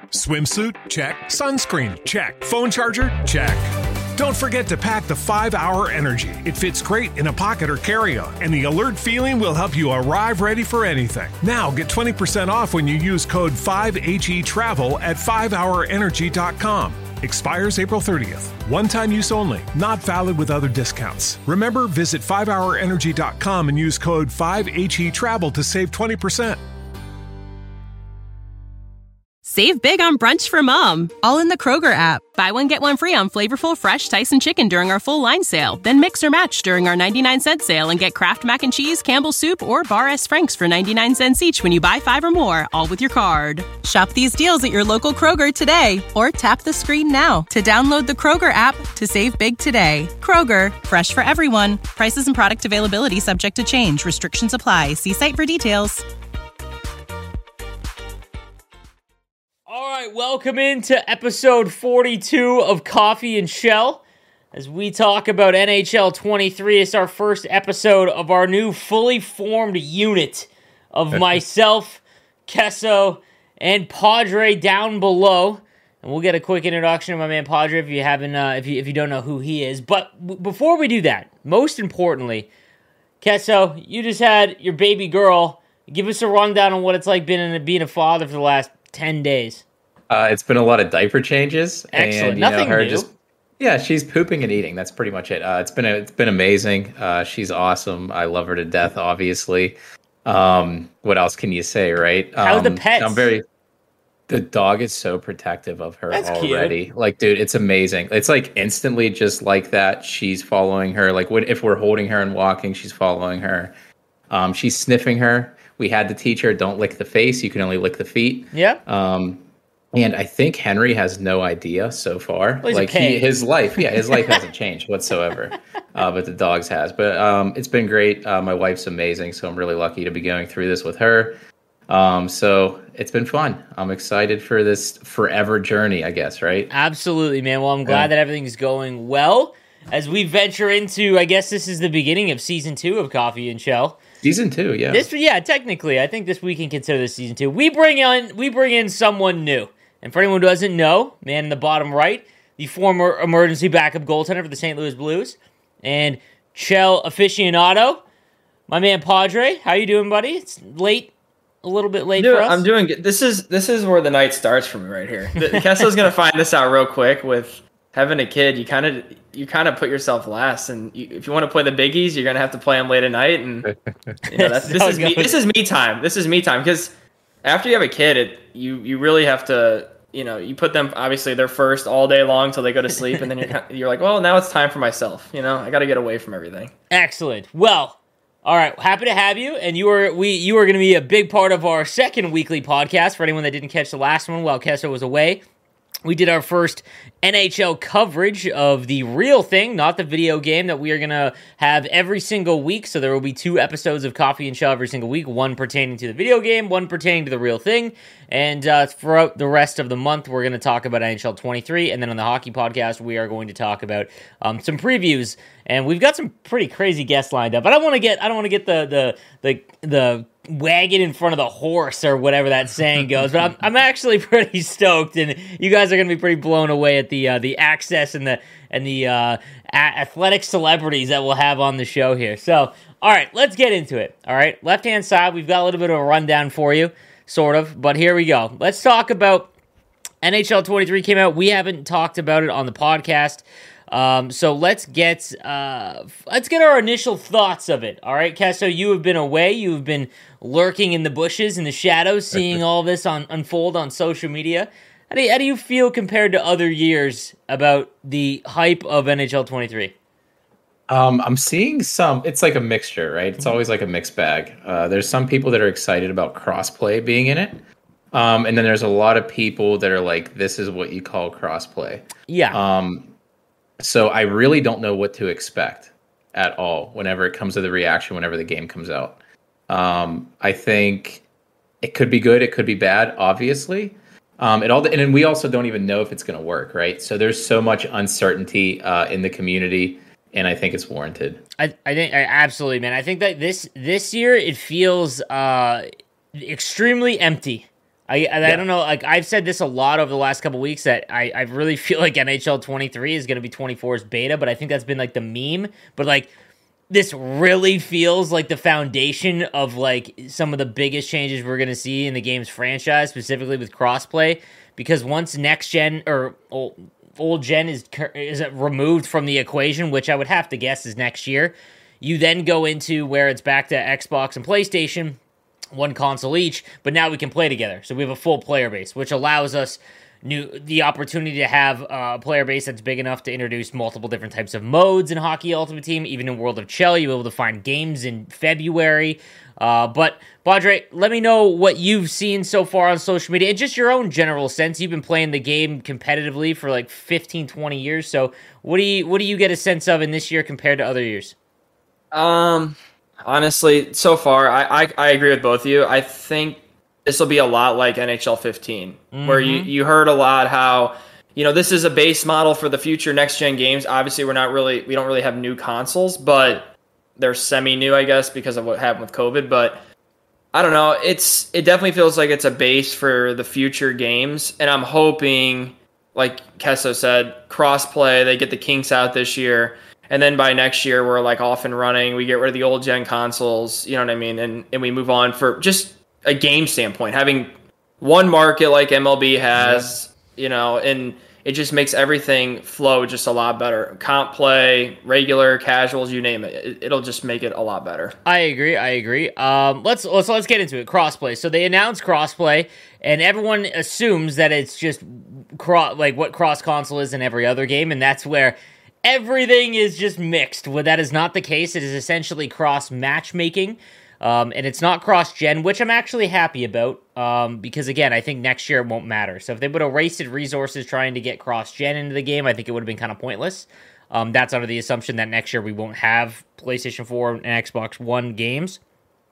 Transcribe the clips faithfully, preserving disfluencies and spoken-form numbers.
Swimsuit? Check. Sunscreen? Check. Phone charger? Check. Don't forget to pack the five hour Energy. It fits great in a pocket or carry-on, and the alert feeling will help you arrive ready for anything. Now get twenty percent off when you use code five H E travel at five hour energy dot com. Expires April thirtieth. One-time use only. Not valid with other discounts. Remember, visit five hour energy dot com and use code five H E travel to save twenty percent. Save big on brunch for mom, all in the Kroger app. Buy one, get one free on flavorful, fresh Tyson chicken during our full line sale. Then mix or match during our ninety-nine cent sale and get Kraft Mac and Cheese, Campbell's Soup, or Bar S. Frank's for ninety-nine cents each when you buy five or more, all with your card. Shop these deals at your local Kroger today, or tap the screen now to download the Kroger app to save big today. Kroger, fresh for everyone. Prices and product availability subject to change. Restrictions apply. See site for details. All right, welcome into episode forty-two of Coffee and Shell. As we talk about N H L twenty-three, it's our first episode of our new fully formed unit of myself, Kesso, and Padre down below. And we'll get a quick introduction of my man Padre if you haven't, uh, if you if you don't know who he is. But w- before we do that, most importantly, Kesso, you just had your baby girl. Give us a rundown on what it's like being being a father for the last ten days. Uh, it's been a lot of diaper changes. Excellent. And, you Nothing know, her new. Just, yeah, she's pooping and eating. That's pretty much it. Uh, it's been a, it's been amazing. Uh, she's awesome. I love her to death, obviously. Um, what else can you say, right? How are um, the pets? I'm very. The dog is so protective of her That's already. cute. Like, dude, it's amazing. It's like instantly just like that. She's following her. Like, when, if we're holding her and walking, she's following her. Um, she's sniffing her. We had to teach her, don't lick the face. You can only lick the feet. Yeah. Um, and I think Henry has no idea so far. Well, he's a like he, pig. his life, yeah, his life hasn't changed whatsoever. Uh, but the dog's has. But um, it's been great. Uh, my wife's amazing, so I'm really lucky to be going through this with her. Um, so it's been fun. I'm excited for this forever journey, I guess, right? Absolutely, man. Well, I'm glad Yeah. that everything's going well. As we venture into, I guess this is the beginning of season two of Coffee and Shell. Season two, yeah. This, yeah, technically, I think this we can consider this season two. We bring on, we bring in someone new, and for anyone who doesn't know, man in the bottom right, the former emergency backup goaltender for the Saint Louis Blues, and Shell aficionado, my man Padre. How you doing, buddy? It's late, a little bit late Dude, for us. I'm doing good. This is this is where the night starts for me right here. The- Kessel's gonna find this out real quick. With having a kid, you kind of you kind of put yourself last, and you, if you want to play the biggies, you're gonna have to play them late at night. And you know, that's, this How is it me. goes. This is me time. This is me time because after you have a kid, it you you really have to. You know, you put them obviously they're first all day long till they go to sleep, and then you're kind- you're like, well, now it's time for myself. You know, I got to get away from everything. Excellent. Well, all right, happy to have you, and you are we you are going to be a big part of our second weekly podcast. For anyone that didn't catch the last one while Kessa was away, we did our first N H L coverage of the real thing, not the video game that we are going to have every single week. So there will be two episodes of Coffee and Shell every single week, one pertaining to the video game, one pertaining to the real thing. And uh, throughout the rest of the month, we're going to talk about N H L twenty-three. And then on the hockey podcast, we are going to talk about um, some previews. And we've got some pretty crazy guests lined up. I don't want to get I don't want to get the the the the wagon in front of the horse or whatever that saying goes, but I'm, I'm actually pretty stoked, and you guys are going to be pretty blown away at the uh, the access and the and the uh, a- athletic celebrities that we'll have on the show here. So, all right, let's get into it. All right, left hand side, we've got a little bit of a rundown for you, sort of, but here we go. Let's talk about N H L twenty-three came out. We haven't talked about it on the podcast. Um, so let's get uh, let's get our initial thoughts of it. All right, Kesso, you have been away. You have been lurking in the bushes, in the shadows, seeing all this on unfold on social media. How do you, how do you feel compared to other years about the hype of N H L twenty-three? Um, I'm seeing some, it's like a mixture, right? It's always like a mixed bag. Uh, there's some people that are excited about crossplay being in it. Um, and then there's a lot of people that are like, this is what you call crossplay. Yeah. Um, so I really don't know what to expect at all whenever it comes to the reaction, whenever the game comes out. Um, I think it could be good. It could be bad, obviously. Um, it all, and then we also don't even know if it's going to work, right? So there's so much uncertainty uh, in the community, and I think it's warranted. I, I think I, absolutely, man. I think that this this year it feels uh, extremely empty. I I, Yeah. I don't know. Like I've said this a lot over the last couple weeks that I, I really feel like N H L twenty-three is going to be twenty-four's beta, but I think that's been like the meme. But like this really feels like the foundation of like some of the biggest changes we're going to see in the game's franchise, specifically with crossplay. Because once next gen or old, old gen is is removed from the equation, which I would have to guess is next year, you then go into where it's back to Xbox and PlayStation. One console each, but now we can play together. So we have a full player base, which allows us new the opportunity to have a player base that's big enough to introduce multiple different types of modes in Hockey Ultimate Team. Even in World of Chell, you'll be able to find games in February. Uh, but, Badre, let me know what you've seen so far on social media and just your own general sense. You've been playing the game competitively for like fifteen, twenty years. So what do you what do you get a sense of in this year compared to other years? Um... Honestly, so far, I, I, I agree with both of you. I think this will be a lot like N H L fifteen, mm-hmm. where you, you heard a lot how, you know, this is a base model for the future next-gen games. Obviously, we're not really, we don't really have new consoles, but they're semi-new, I guess, because of what happened with COVID. But I don't know. It's It definitely feels like it's a base for the future games, and I'm hoping, like Kesso said, cross-play, they get the kinks out this year. And then by next year, we're like off and running. We get rid of the old gen consoles, you know what I mean? And and we move on for just a game standpoint. Having one market like M L B has, yeah. you know, and it just makes everything flow just a lot better. Comp play, regular, casuals, you name it. it it'll just make it a lot better. I agree. I agree. Um, let's let's let's get into it. Crossplay. So they announced crossplay, and everyone assumes that it's just cro- like what cross console is in every other game, and that's where everything is just mixed. Well, that is not the case. It is essentially cross matchmaking, um, and it's not cross gen, which I'm actually happy about um, because again, I think next year it won't matter. So if they would have wasted resources trying to get cross gen into the game, I think it would have been kind of pointless. Um, that's under the assumption that next year we won't have PlayStation four and Xbox One games.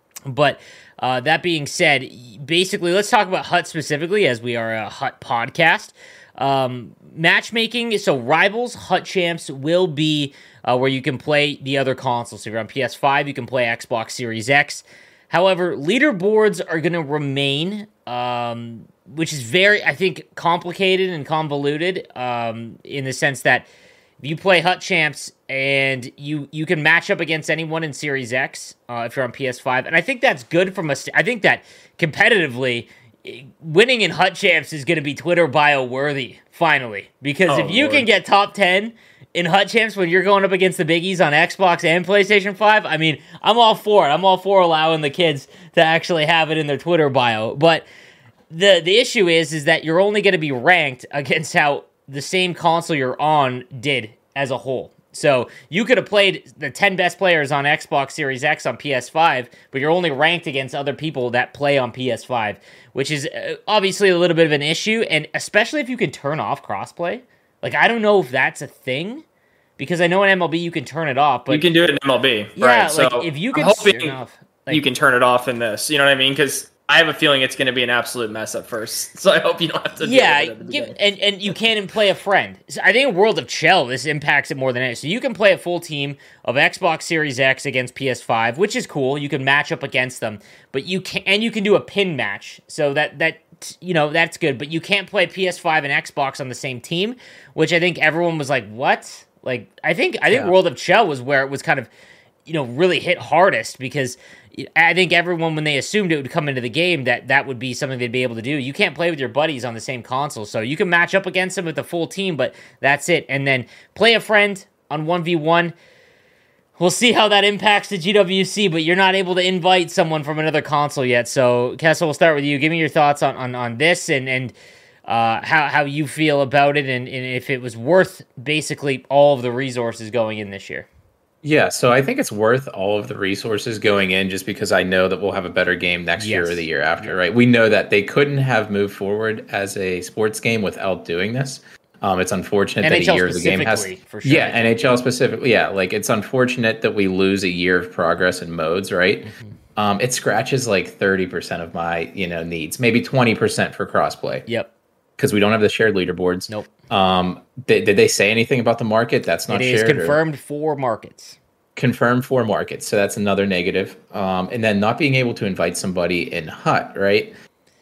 But uh, that being said, basically, let's talk about H U T specifically, as we are a H U T podcast. Um, matchmaking, so Rivals, H U T Champs will be uh, where you can play the other consoles. So if you're on P S five, you can play Xbox Series X. However, leaderboards are going to remain, um, which is very, I think, complicated and convoluted um, in the sense that if you play H U T Champs and you, you can match up against anyone in Series X uh, if you're on P S five. And I think that's good from a, st- I think that competitively, winning in H U T Champs is going to be Twitter bio worthy, finally. Because oh, if you Lord. can get top ten in H U T Champs when you're going up against the biggies on Xbox and PlayStation five, I mean, I'm all for it. I'm all for allowing the kids to actually have it in their Twitter bio. But the the issue is, is that you're only going to be ranked against how the same console you're on did as a whole. So you could have played the ten best players on Xbox Series X on P S five, but you're only ranked against other people that play on P S five, which is obviously a little bit of an issue, and especially if you can turn off crossplay. Like, I don't know if that's a thing, because I know in M L B you can turn it off, but you can do it in M L B, yeah, right? like So if you I'm can hoping turn off, like, you can turn it off in this. You know what I mean? Because I have a feeling it's going to be an absolute mess at first. So I hope you don't have to. Yeah, deal with it at the give, beginning. and and you can't even play a friend. So I think in World of Chell, this impacts it more than anything. So you can play a full team of Xbox Series X against P S five, which is cool. You can match up against them, but you can and you can do a pin match. So that that you know that's good. But you can't play P S five and Xbox on the same team, which I think everyone was like, "What?" Like I think I think Yeah. World of Chell was where it was kind of, you know, really hit hardest, because I think everyone, when they assumed it would come into the game, that that would be something they'd be able to do. You can't play with your buddies on the same console, so you can match up against them with the full team, but that's it. And then play a friend on one v one. We'll see how that impacts the G W C, but you're not able to invite someone from another console yet. So, Kessel, we'll start with you. Give me your thoughts on, on, on this and, and uh, how, how you feel about it, and, and if it was worth basically all of the resources going in this year. Yeah, so I think it's worth all of the resources going in, just because I know that we'll have a better game next Yes. year or the year after, right? We know that they couldn't have moved forward as a sports game without doing this. Um, it's unfortunate N H L that a year of the game has. specifically, for sure. Yeah, N H L specifically. Yeah, like it's unfortunate that we lose a year of progress in modes, right? Mm-hmm. Um, it scratches like thirty percent of my, you know, needs, maybe twenty percent for crossplay. Yep. Because we don't have the shared leaderboards. Nope. Um, did, did they say anything about the market? That's not It is shared. or- confirmed for markets. Confirmed for markets, so that's another negative. Um, and then not being able to invite somebody in H U T, right?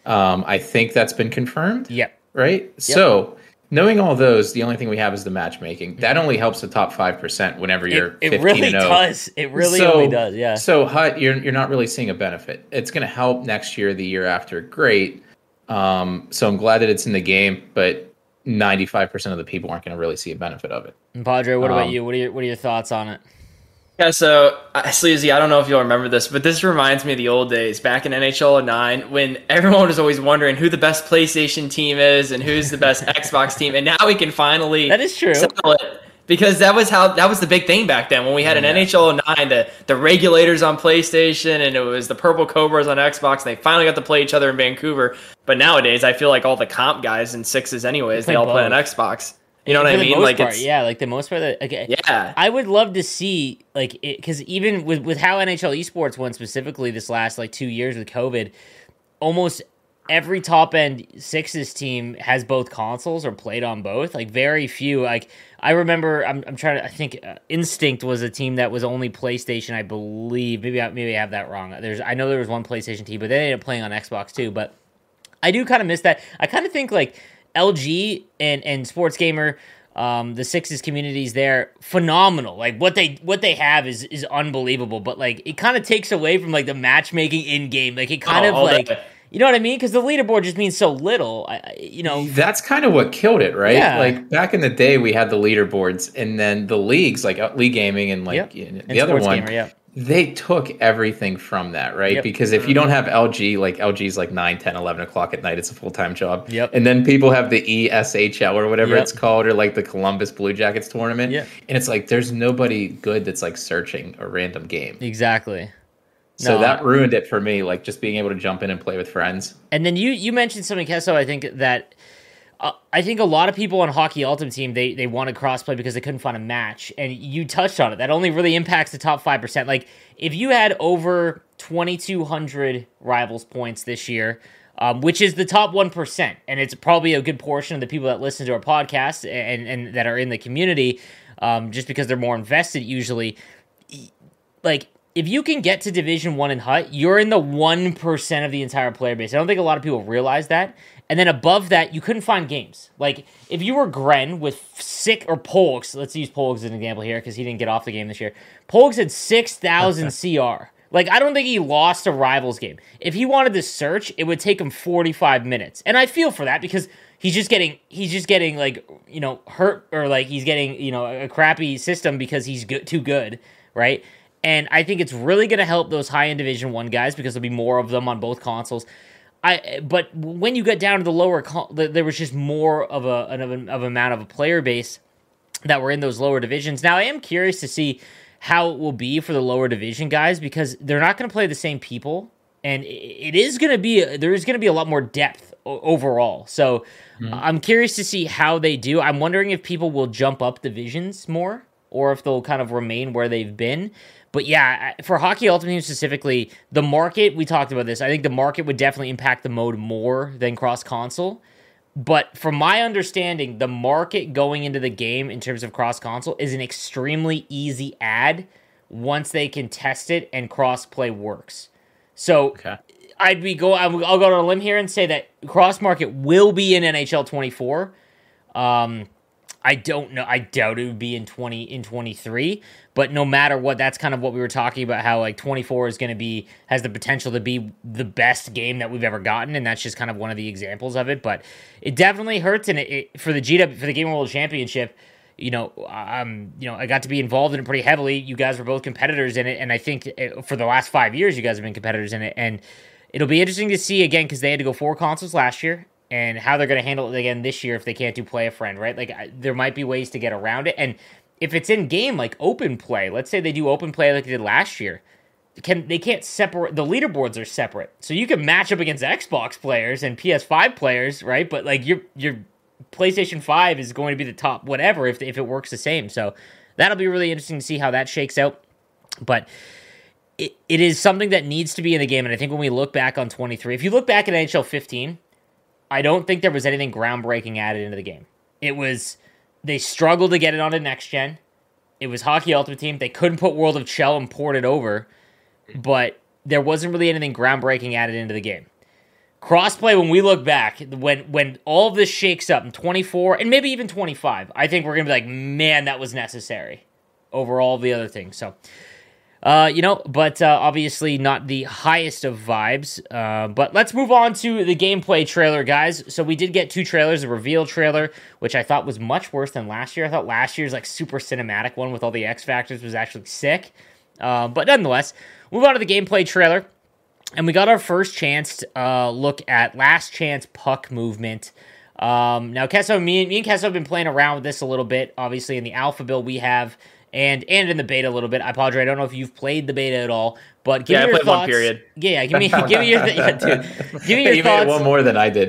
Um, I think that's been confirmed. Yep. Right? Yep. So knowing all those, the only thing we have is the matchmaking. That only helps the top five percent whenever you're it, it fifteen really and oh. does. It really, so, really does, yeah. So Hut, you're, you're not really seeing a benefit. It's going to help next year, the year after. Great. Um, so I'm glad that it's in the game, but ninety-five percent of the people aren't going to really see a benefit of it. And Padre, what about um, you? What are your, what are your thoughts on it? Yeah, so uh, Sleazy, I don't know if you'll remember this, but this reminds me of the old days back in N H L nine when everyone was always wondering who the best PlayStation team is and who's the best Xbox team, and now we can finally that is true settle it because that was how that was the big thing back then when we had an yeah. N H L nine, the the regulators on PlayStation and it was the Purple Cobras on Xbox. And they finally got to play each other in Vancouver, but nowadays I feel like all the comp guys in sixes, anyways, they, they all both. play on Xbox. You know what I mean? Like, part, it's, yeah, like the most part. Of the, okay, yeah, I would love to see like because even with with how N H L esports went specifically this last like two years with COVID, almost every top end sixes team has both consoles or played on both. Like very few. Like I remember, I'm I'm trying to. I think uh, Instinct was a team that was only PlayStation. I believe maybe I, maybe I have that wrong. There's I know there was one PlayStation team, but they ended up playing on Xbox too. But I do kind of miss that. I kind of think like. L G and, and Sports Gamer, um, the Sixes communities there, phenomenal. Like what they what they have is is unbelievable. But like it kind of takes away from like the matchmaking in game. Like it kind oh, of like day. You know what I mean? Because the leaderboard just means so little. I, you know, that's kind of what killed it, right? Yeah. Like back in the day, we had the leaderboards, and then the leagues, like uh, League Gaming, and like yep. the and other one. Gamer, yeah. They took everything from that, right? Yep. Because if you don't have L G, like L G's like nine, ten, eleven o'clock at night, it's a full-time job. Yep. And then people have the E S H L or whatever yep. it's called, or like the Columbus Blue Jackets tournament. Yep. And it's like, there's nobody good that's like searching a random game. Exactly. So no, that ruined it for me, like just being able to jump in and play with friends. And then you, you mentioned something, Kesso, I think that Uh, I think a lot of people on Hockey Ultimate Team, they they wanted crossplay because they couldn't find a match. And you touched on it. That only really impacts the top five percent. Like, if you had over twenty-two hundred Rivals points this year, um, which is the top one percent, and it's probably a good portion of the people that listen to our podcast and, and that are in the community, um, just because they're more invested usually, like, if you can get to Division one in H U T, you're in the one percent of the entire player base. I don't think a lot of people realize that. And then above that, you couldn't find games. Like, if you were Gren with sick, or Polks, let's use Polks as an example here, because he didn't get off the game this year. Polks had six thousand C R. Like, I don't think he lost a Rivals game. If he wanted to search, it would take him forty-five minutes. And I feel for that, because he's just getting, he's just getting, like, you know, hurt, or, like, he's getting, you know, a crappy system because he's good, too good, right? And I think it's really going to help those high-end Division one guys, because there'll be more of them on both consoles. I, but when you get down to the lower, there was just more of a of an of amount of a player base that were in those lower divisions. Now, I am curious to see how it will be for the lower division guys, because they're not going to play the same people, and it is going to be there is going to be a lot more depth overall. So mm-hmm. I'm curious to see how they do. I'm wondering if people will jump up divisions more, or if they'll kind of remain where they've been. But yeah, for Hockey Ultimate Team specifically, the market, we talked about this, I think the market would definitely impact the mode more than cross-console. But from my understanding, the market going into the game in terms of cross-console is an extremely easy add once they can test it and cross-play works. So okay. I'd be go. I'll go on a limb here and say that cross-market will be in N H L twenty-four. Um... I don't know. I doubt it would be in twenty in twenty-three, but no matter what, that's kind of what we were talking about. How like twenty-four is going to be has the potential to be the best game that we've ever gotten, and that's just kind of one of the examples of it. But it definitely hurts, and it, it for the G W for the Game World Championship. You know, um, you know, I got to be involved in it pretty heavily. You guys were both competitors in it, and I think it, for the last five years, you guys have been competitors in it, and it'll be interesting to see again because they had to go four consoles last year. And how they're going to handle it again this year if they can't do play a friend, right? Like, I, there might be ways to get around it. And if it's in game, like open play, let's say they do open play like they did last year, can they can't separate, the leaderboards are separate. So you can match up against Xbox players and P S five players, right? But like your your PlayStation five is going to be the top whatever if if it works the same. So that'll be really interesting to see how that shakes out. But it, it is something that needs to be in the game. And I think when we look back on twenty-three, if you look back at N H L fifteen, I don't think there was anything groundbreaking added into the game. It was, they struggled to get it onto next gen. It was Hockey Ultimate Team. They couldn't put World of Chell and port it over, but there wasn't really anything groundbreaking added into the game. crossplay, when we look back, when when all of this shakes up in twenty-four and maybe even twenty-five, I think we're going to be like, man, that was necessary over all the other things. So, uh, you know, but uh, obviously not the highest of vibes. Uh, but let's move on to the gameplay trailer, guys. So we did get two trailers, a reveal trailer, which I thought was much worse than last year. I thought last year's like super cinematic one with all the X Factors was actually sick. Uh, but nonetheless, move on to the gameplay trailer. And we got our first chance to uh, look at Last Chance Puck Movement. Um, now, Kesso, me, me and Kesso have been playing around with this a little bit. Obviously, in the alpha build we have, and and in the beta a little bit. I apologize. I don't know if you've played the beta at all, but give yeah, me I your played thoughts. One period. Yeah, yeah, give me give me your th- yeah, dude. Give me your you thoughts. made one more than I did.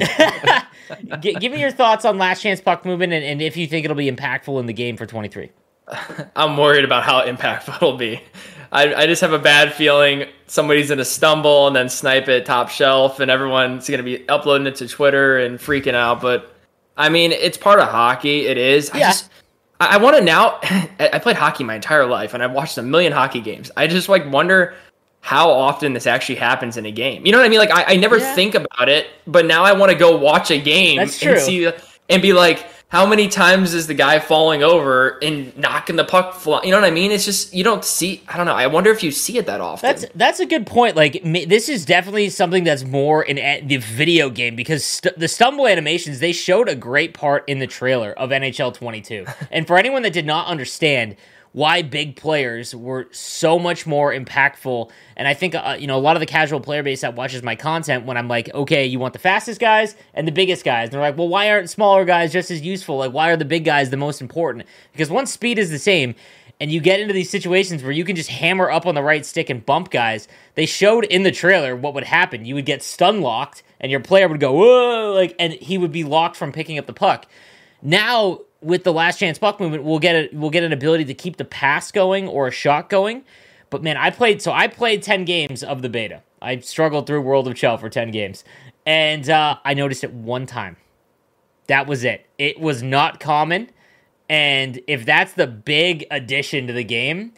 G- give me your thoughts on Last Chance Puck Movement, and, and if you think it'll be impactful in the game for twenty-three. I'm worried about how impactful it'll be. I, I just have a bad feeling somebody's going to stumble and then snipe it top shelf, and everyone's going to be uploading it to Twitter and freaking out. But, I mean, it's part of hockey. It is. I Yeah. just, I, I want to now... I played hockey my entire life, and I've watched a million hockey games. I just, like, wonder how often this actually happens in a game. You know what I mean? Like, I, I never Yeah. think about it, but now I want to go watch a game That's true. and see and be like... How many times is the guy falling over and knocking the puck fly? You know what I mean? It's just, you don't see, I don't know. I wonder if you see it that often. That's that's a good point. Like, ma- this is definitely something that's more in a- the video game, because st- the stumble animations, they showed a great part in the trailer of N H L twenty-two. And for anyone that did not understand why big players were so much more impactful, and I think uh, you know, a lot of the casual player base that watches my content, when I'm like, okay, you want the fastest guys and the biggest guys, and they're like, well, why aren't smaller guys just as useful? Like, why are the big guys the most important? Because once speed is the same, and you get into these situations where you can just hammer up on the right stick and bump guys, they showed in the trailer what would happen. You would get stun locked, and your player would go, whoa, like, and he would be locked from picking up the puck. Now, with the Last Chance Puck Movement, we'll get a, we'll get an ability to keep the pass going or a shot going. But man, I played so I played ten games of the beta. I struggled through World of Chell for ten games, and uh, I noticed it one time. That was it. It was not common, and if that's the big addition to the game,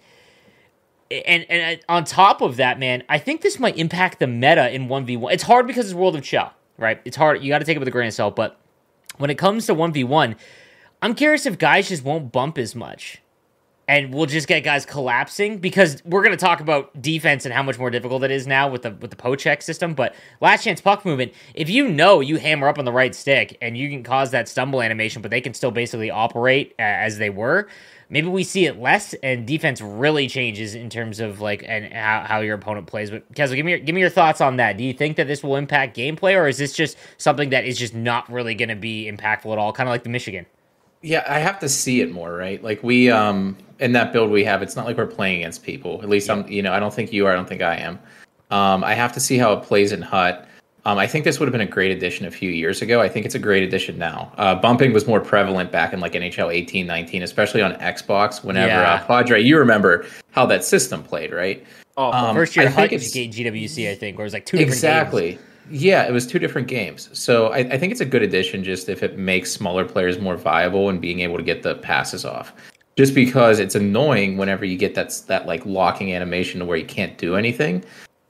and and on top of that, man, I think this might impact the meta in one v one. It's hard because it's World of Chell, right? It's hard. You got to take it with a grain of salt. But when it comes to one v one, I'm curious if guys just won't bump as much, and we'll just get guys collapsing, because we're going to talk about defense and how much more difficult it is now with the with the pocheck system. But Last Chance Puck Movement, if you know you hammer up on the right stick and you can cause that stumble animation, but they can still basically operate uh, as they were, maybe we see it less, and defense really changes in terms of like and how, how your opponent plays. But Kezel, give me your, give me your thoughts on that. Do you think that this will impact gameplay, or is this just something that is just not really going to be impactful at all, kind of like the Michigan? Yeah, I have to see it more, right? Like we, um, in that build we have, it's not like we're playing against people. At least yeah. I'm, you know, I don't think you are. I don't think I am. Um, I have to see how it plays in H U T. Um, I think this would have been a great addition a few years ago. I think it's a great addition now. Uh, bumping was more prevalent back in like N H L eighteen, nineteen, especially on Xbox. Whenever yeah. uh, Padre, you remember how that system played, right? Oh, um, first year I H U T G W C, I think, where it was like two different exactly. games. Yeah, it was two different games. So I, I think it's a good addition just if it makes smaller players more viable and being able to get the passes off. Just because it's annoying whenever you get that, that like locking animation to where you can't do anything.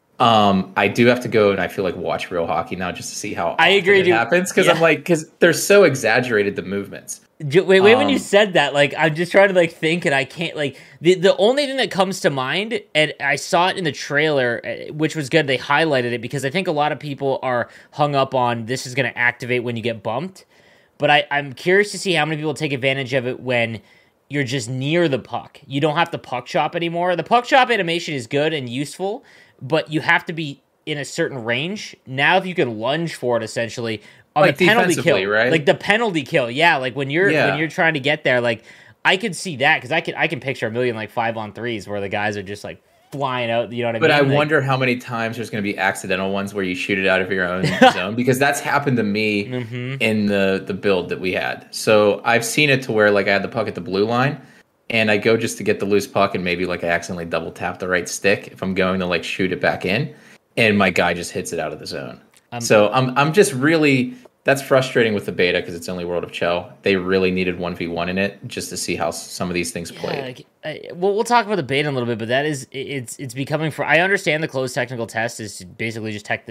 Um, I do have to go and I feel like watch real hockey now just to see how I agree, it dude. happens. Because Yeah. I'm like, because they're so exaggerated, the movements. Wait, wait, when Um, you said that, like, I'm just trying to, like, think, and I can't, like, the, the only thing that comes to mind, and I saw it in the trailer, uh, which was good, they highlighted it, because I think a lot of people are hung up on this is going to activate when you get bumped, but I, I'm curious to see how many people take advantage of it when you're just near the puck. You don't have to puck chop anymore. The puck chop animation is good and useful, but you have to be in a certain range. Now, if you can lunge for it, essentially, on Like the penalty kill, defensively, right? like the penalty kill, yeah, like when you're Yeah. when you're trying to get there, like I could see that because I can I can picture a million like five on threes where the guys are just like flying out. You know what I But mean? I Like, wonder how many times there's going to be accidental ones where you shoot it out of your own zone, because that's happened to me Mhm. in the, the build that we had. So I've seen it to where like I had the puck at the blue line, and I go just to get the loose puck, and maybe like I accidentally double tap the right stick if I'm going to like shoot it back in, and my guy just hits it out of the zone. Um, so I'm I'm just really. That's frustrating with the beta because it's only World of Chell. They really needed one v one in it just to see how some of these things yeah, played. like, I, well, we'll talk about the beta in a little bit, but that is it's it's becoming for. I understand the closed technical test is basically just tech the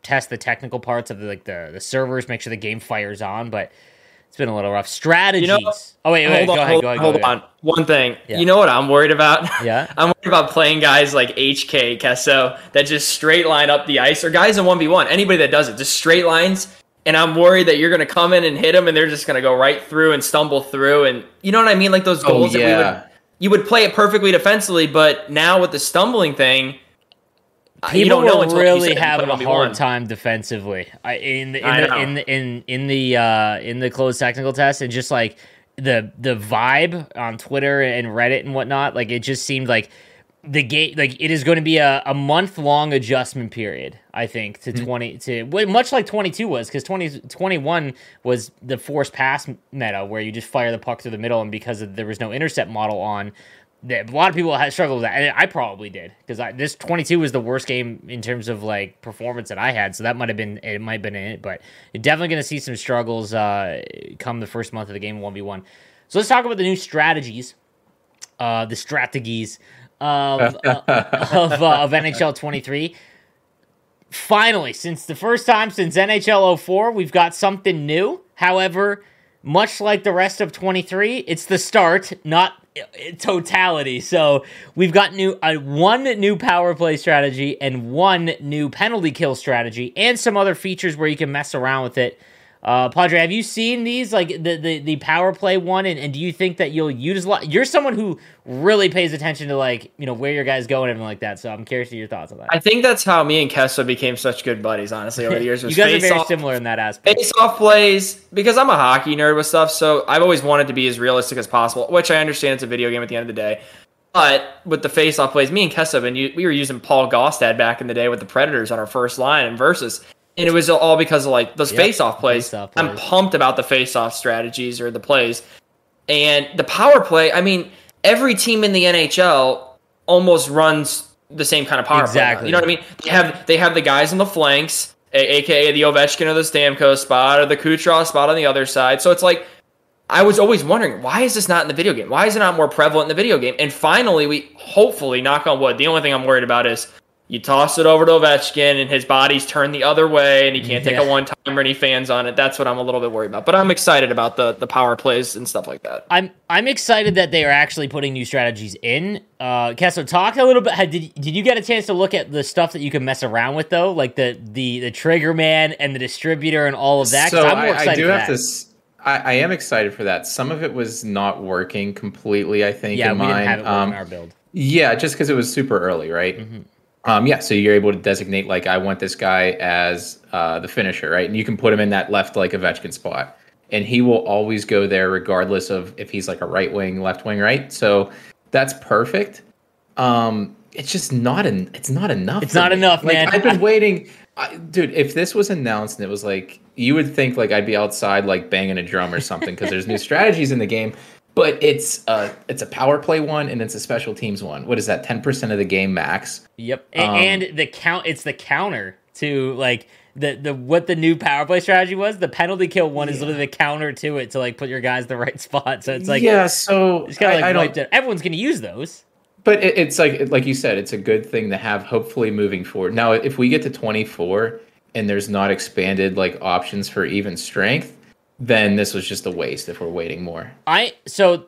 test the technical parts of the, like the the servers, make sure the game fires on, but it's been a little rough. Strategies. You know, oh wait, wait, hold go on, ahead, hold, go ahead, hold go ahead. on. One thing. Yeah. You know what I'm worried about? Yeah. I'm worried about playing guys like H K, Kesso, that just straight line up the ice, or guys in one v one. Anybody that does it, just straight lines. And I'm worried that you're going to come in and hit them, and they're just going to go right through and stumble through. And you know what I mean? Like those goals oh, yeah. that we would, you would play it perfectly defensively, but now with the stumbling thing, People you don't know were until really you having a one v one. hard time defensively I, in the, in, I the, know. in the in in the uh, in the closed technical test, and just like the the vibe on Twitter and Reddit and whatnot. Like it just seemed like the game, like it is going to be a, a month long adjustment period. I think to mm-hmm. twenty to well, much like twenty-two was, because twenty twenty-one was the forced pass meta where you just fire the puck through the middle, and because of, there was no intercept model on. A lot of people had struggled with that, and I probably did, because this twenty-two was the worst game in terms of like performance that I had, so that might have been it might have been in it, but you're definitely going to see some struggles uh, come the first month of the game one v one. So let's talk about the new strategies, uh, the strategies of uh, of, uh, of N H L twenty-three. Finally, since the first time since N H L oh four, we've got something new. However, much like the rest of twenty-three, it's the start, not totality. So we've got new uh, one new power play strategy and one new penalty kill strategy, and some other features where you can mess around with it. Uh, Padre, have you seen these, like the, the, the power play one, and, and do you think that you'll use a lot? You're someone who really pays attention to, like, you know, where your guys go and everything like that, so I'm curious to your thoughts on that. I think that's how me and Kessa became such good buddies, honestly, over the years. You guys are very off, similar in that aspect. Face-off plays, because I'm a hockey nerd with stuff, so I've always wanted to be as realistic as possible, which I understand it's a video game at the end of the day. But with the face-off plays, me and Kessa, and we were using Paul Gostad back in the day with the Predators on our first line and Versus. And it was all because of like those yep, face-off plays. face-off plays. I'm pumped about the face-off strategies or the plays. And the power play, I mean, every team in the N H L almost runs the same kind of power exactly. play. You know what I mean? They have they have the guys on the flanks, a- aka the Ovechkin or the Stamkos spot or the Kucherov spot on the other side. So it's like, I was always wondering, why is this not in the video game? Why is it not more prevalent in the video game? And finally, we hopefully, knock on wood, the only thing I'm worried about is you toss it over to Ovechkin, and his body's turned the other way, and he can't take yeah. a one-timer, and he fans on it. That's what I'm a little bit worried about. But I'm excited about the the power plays and stuff like that. I'm I'm excited that they are actually putting new strategies in. Uh, Kessler, talk a little bit. Did did you get a chance to look at the stuff that you can mess around with, though, like the the the trigger man and the distributor and all of that? So I'm more I, excited I do for have that. to. I, I am excited for that. Some of it was not working completely. I think. Yeah, in we mine. didn't have it working um, in our build. Yeah, just because it was super early, right? Mm-hmm. Um, yeah, so you're able to designate, like, I want this guy as uh, the finisher, right? And you can put him in that left, like, Ovechkin spot. And he will always go there regardless of if he's, like, a right wing, left wing, right? So that's perfect. Um, it's just not en- It's not enough. It's not me. enough, like, man. I've been waiting. I, dude, if this was announced and it was, like, you would think, like, I'd be outside, like, banging a drum or something because there's new strategies in the game. But it's uh it's a power play one and it's a special teams one. What is that? ten percent of the game max. Yep. Um, and the count it's the counter to like the the what the new power play strategy was. The penalty kill one yeah. is literally the counter to it to like put your guys in the right spot. So it's like yeah, so it's kind of like I, I don't, it. Everyone's going to use those. But it, it's like like you said, it's a good thing to have hopefully moving forward. Now, if we get to twenty-four and there's not expanded like options for even strength, then this was just a waste if we're waiting more. I so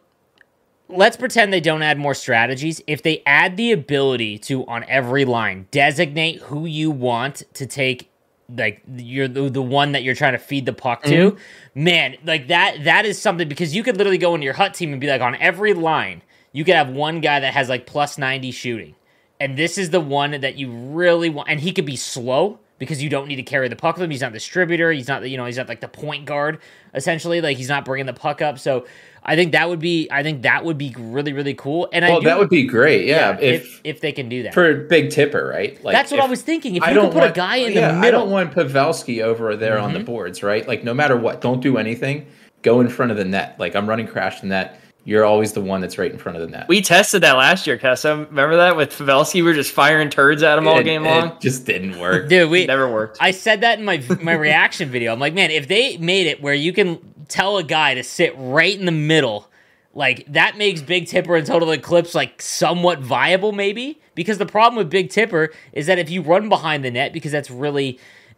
let's pretend they don't add more strategies. If they add the ability to, on every line, designate who you want to take, like you're the, the one that you're trying to feed the puck to, mm-hmm. man, like that that is something, because you could literally go into your H U T team and be like, on every line, you could have one guy that has like plus ninety shooting. And this is the one that you really want, and he could be slow, because you don't need to carry the puck with him. He's not the distributor. He's not, you know, he's not like the point guard, essentially. Like, he's not bringing the puck up. So I think that would be, I think that would be really, really cool. And well, I do, that would be great. Yeah, yeah if, if if they can do that for Big Tipper, right? Like, that's what if, I was thinking. If I you don't could put want, a guy in yeah, the middle, I don't want Pavelski over there mm-hmm. on the boards, right? Like, no matter what, don't do anything. Go in front of the net. Like, I'm running crash the net. You're always the one that's right in front of the net. We tested that last year, Kessa. Remember that with Pavelski? We were just firing turds at him all it, game long. It just didn't work. Dude, we it never worked. I said that in my my reaction video. I'm like, man, if they made it where you can tell a guy to sit right in the middle, like, that makes Big Tipper and Total Eclipse like somewhat viable, maybe. Because the problem with Big Tipper is that if you run behind the net, because that's really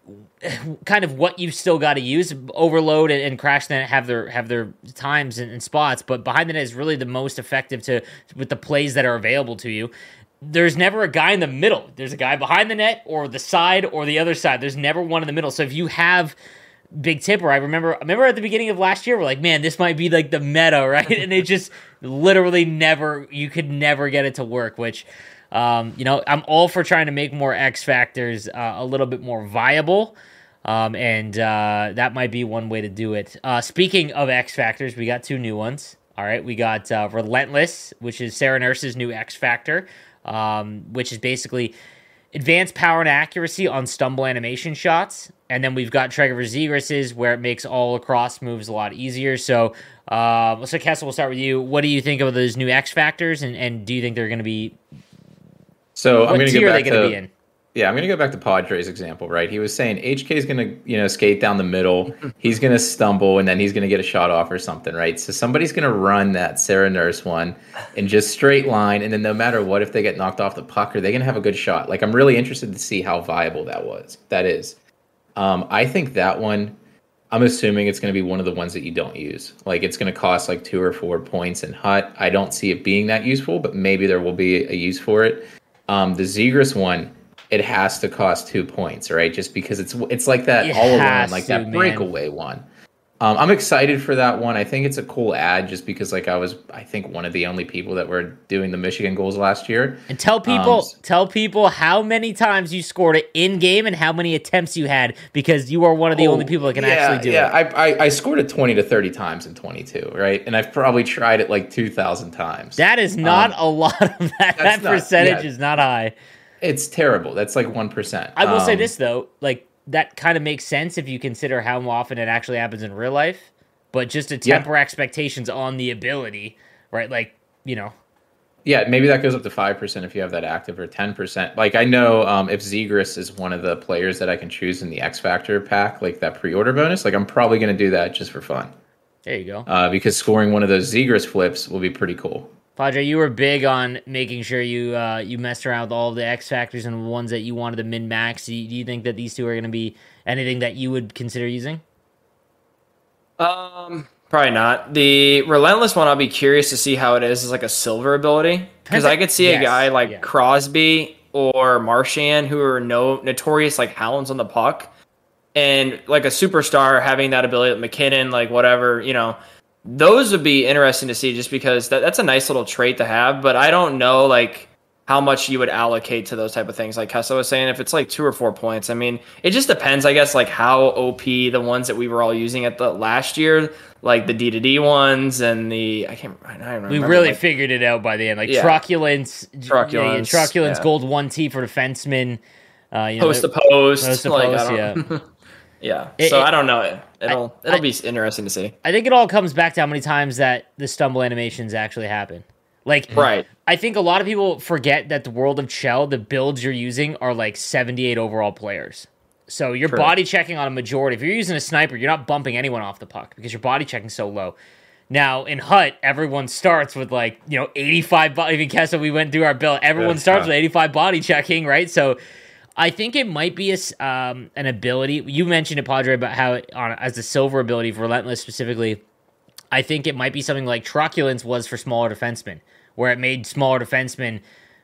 kind of what you've still got to use. Overload and, and Crash Net have their have their times and, and spots, but behind the net is really the most effective to with the plays that are available to you. There's never a guy in the middle. There's a guy behind the net or the side or the other side. There's never one in the middle. So if you have Big Tipper, I remember I remember at the beginning of last year, we're like, man, this might be like the meta, right? And it just literally never, you could never get it to work, which... Um, you know, I'm all for trying to make more X Factors uh, a little bit more viable, um, and uh, that might be one way to do it. Uh, speaking of X Factors, we got two new ones. All right, we got uh, Relentless, which is Sarah Nurse's new X Factor, um, which is basically advanced power and accuracy on stumble animation shots. And then we've got Trevor Zegras', where it makes all lacrosse moves a lot easier. So, uh, so Kessel, we'll start with you. What do you think of those new X Factors, and, and do you think they're going to be... So what I'm going to go back to be in? Yeah, I'm going to go back to Padre's example, right? He was saying H K is going to, you know, skate down the middle. He's going to stumble, and then he's going to get a shot off or something, right? So somebody's going to run that Sarah Nurse one in just straight line, and then no matter what, if they get knocked off the puck, are they going to have a good shot? Like, I'm really interested to see how viable that was. That is. Um, I think that one, I'm assuming it's going to be one of the ones that you don't use. Like, it's going to cost like two or four points in H U T. I don't see it being that useful, but maybe there will be a use for it. Um, the Zegras one, it has to cost two points, right? Just because it's it's like that It all alone, has like to, that man. breakaway one. Um, I'm excited for that one. I think it's a cool ad, just because like I was, I think one of the only people that were doing the Michigan goals last year. And tell people, Um, tell people how many times you scored it in game and how many attempts you had, because you are one of the Oh, only people that can yeah, actually do yeah. it. Yeah, I, I I scored it twenty to thirty times in twenty-two, right? And I've probably tried it like two thousand times. That is not Um, a lot of that. That not- percentage yeah. is not high. It's terrible. That's like one percent. I will say Um, this though, like that kind of makes sense if you consider how often it actually happens in real life. But just to Yeah. temper expectations on the ability, right? Like, you know, Yeah, maybe that goes up to five percent if you have that active, or ten percent. Like, I know um, if Zegras is one of the players that I can choose in the X Factor pack, like that pre-order bonus, like I'm probably going to do that just for fun. there you go. Uh, because scoring one of those Zegras flips will be pretty cool. Padre, you were big on making sure you uh, you messed around with all of the X Factors and the ones that you wanted to min-max. Do you, do you think that these two are going to be anything that you would consider using? Um, probably not. The Relentless one, I'll be curious to see how it is as like a silver ability, because I could see Yes, a guy like yeah. Crosby or Marchand, who are no notorious like hounds on the puck, and like a superstar having that ability, like McKinnon, like whatever, you know. Those would be interesting to see, just because that, that's a nice little trait to have. But I don't know like how much you would allocate to those type of things. Like Kessa was saying, if it's like two or four points, I mean, it just depends, I guess, like how O P the ones that we were all using at the last year, like the D to D ones and the I can't I don't remember. We really like, figured it out by the end. Like Yeah. truculence, Truculence, yeah, yeah, truculence, yeah. gold one T for defensemen. Uh, you know, post to post, Post to like, post, I don't- yeah. It- so it- I don't know. It'll I- it'll I- be interesting to see. I think it all comes back to how many times that the stumble animations actually happen. Like, Right. I think a lot of people forget that the world of Chell, the builds you're using are like seventy-eight overall players. So you're True. body checking on a majority. If you're using a sniper, you're not bumping anyone off the puck because your body checking so low. Now in H U T, everyone starts with like, you know, eighty-five. Bo- even Kessa, we went through our build. Everyone Yeah, starts yeah. with eighty-five body checking, right? So I think it might be a, s- um, an ability. You mentioned it, Padre, about how it, on as a silver ability for Relentless specifically. I think it might be something like Truculence was for smaller defensemen, where it made smaller defensemen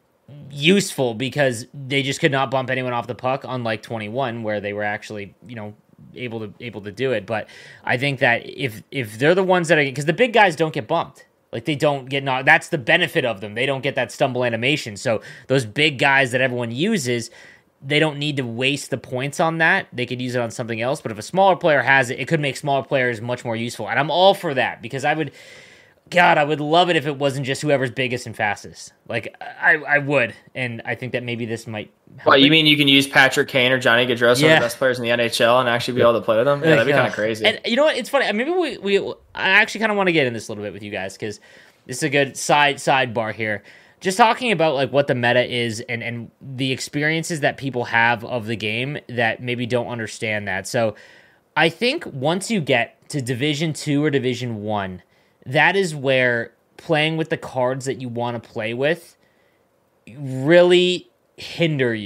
useful because they just could not bump anyone off the puck, unlike twenty-one, where they were actually, you know, able to able to do it. But I think that if if they're the ones that are, because the big guys don't get bumped. Like, they don't get knocked. That's the benefit of them. They don't get that stumble animation. So those big guys that everyone uses, they don't need to waste the points on that. They could use it on something else. But if a smaller player has it, it could make smaller players much more useful. And I'm all for that, because I would, God, I would love it if it wasn't just whoever's biggest and fastest. Like, I, I would. And I think that maybe this might help. What, you it. mean you can use Patrick Kane or Johnny Gaudreau, some Yeah. of the best players in the N H L, and actually be able to play with them? Yeah, that'd be Yeah. kind of crazy. And you know what? It's funny. Maybe we, we I actually kind of want to get in this a little bit with you guys, because this is a good side sidebar here. Just talking about like what the meta is and, and the experiences that people have of the game that maybe don't understand that. So I think once you get to Division Two or Division One, that is where playing with the cards that you want to play with really hinder you.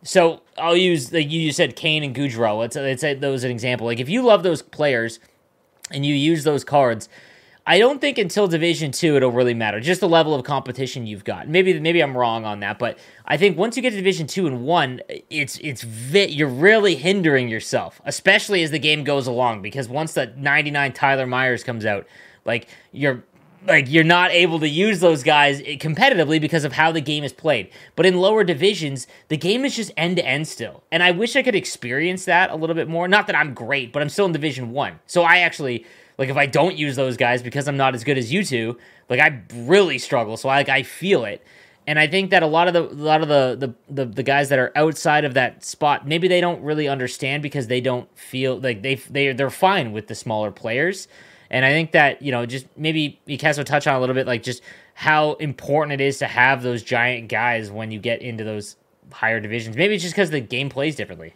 So I'll use, like you said, Kane and Goudreau. Let's, let's say those an example. Like if you love those players and you use those cards, I don't think until Division Two it'll really matter. Just the level of competition you've got. Maybe maybe I'm wrong on that, but I think once you get to Division Two and One, it's it's vi- you're really hindering yourself, especially as the game goes along. Because once that ninety-nine Tyler Myers comes out, like you're like you're not able to use those guys competitively because of how the game is played. But in lower divisions, the game is just end to end still, and I wish I could experience that a little bit more. Not that I'm great, but I'm still in Division One, so I actually. Like, if I don't use those guys because I'm not as good as you two, like, I really struggle. So, I, like, I feel it. And I think that a lot of the a lot of the, the, the, the guys that are outside of that spot, maybe they don't really understand because they don't feel, like, they, they, they're fine with the smaller players. And I think that, you know, just maybe Kesso touch on a little bit, like, just how important it is to have those giant guys when you get into those higher divisions. Maybe it's just because the game plays differently.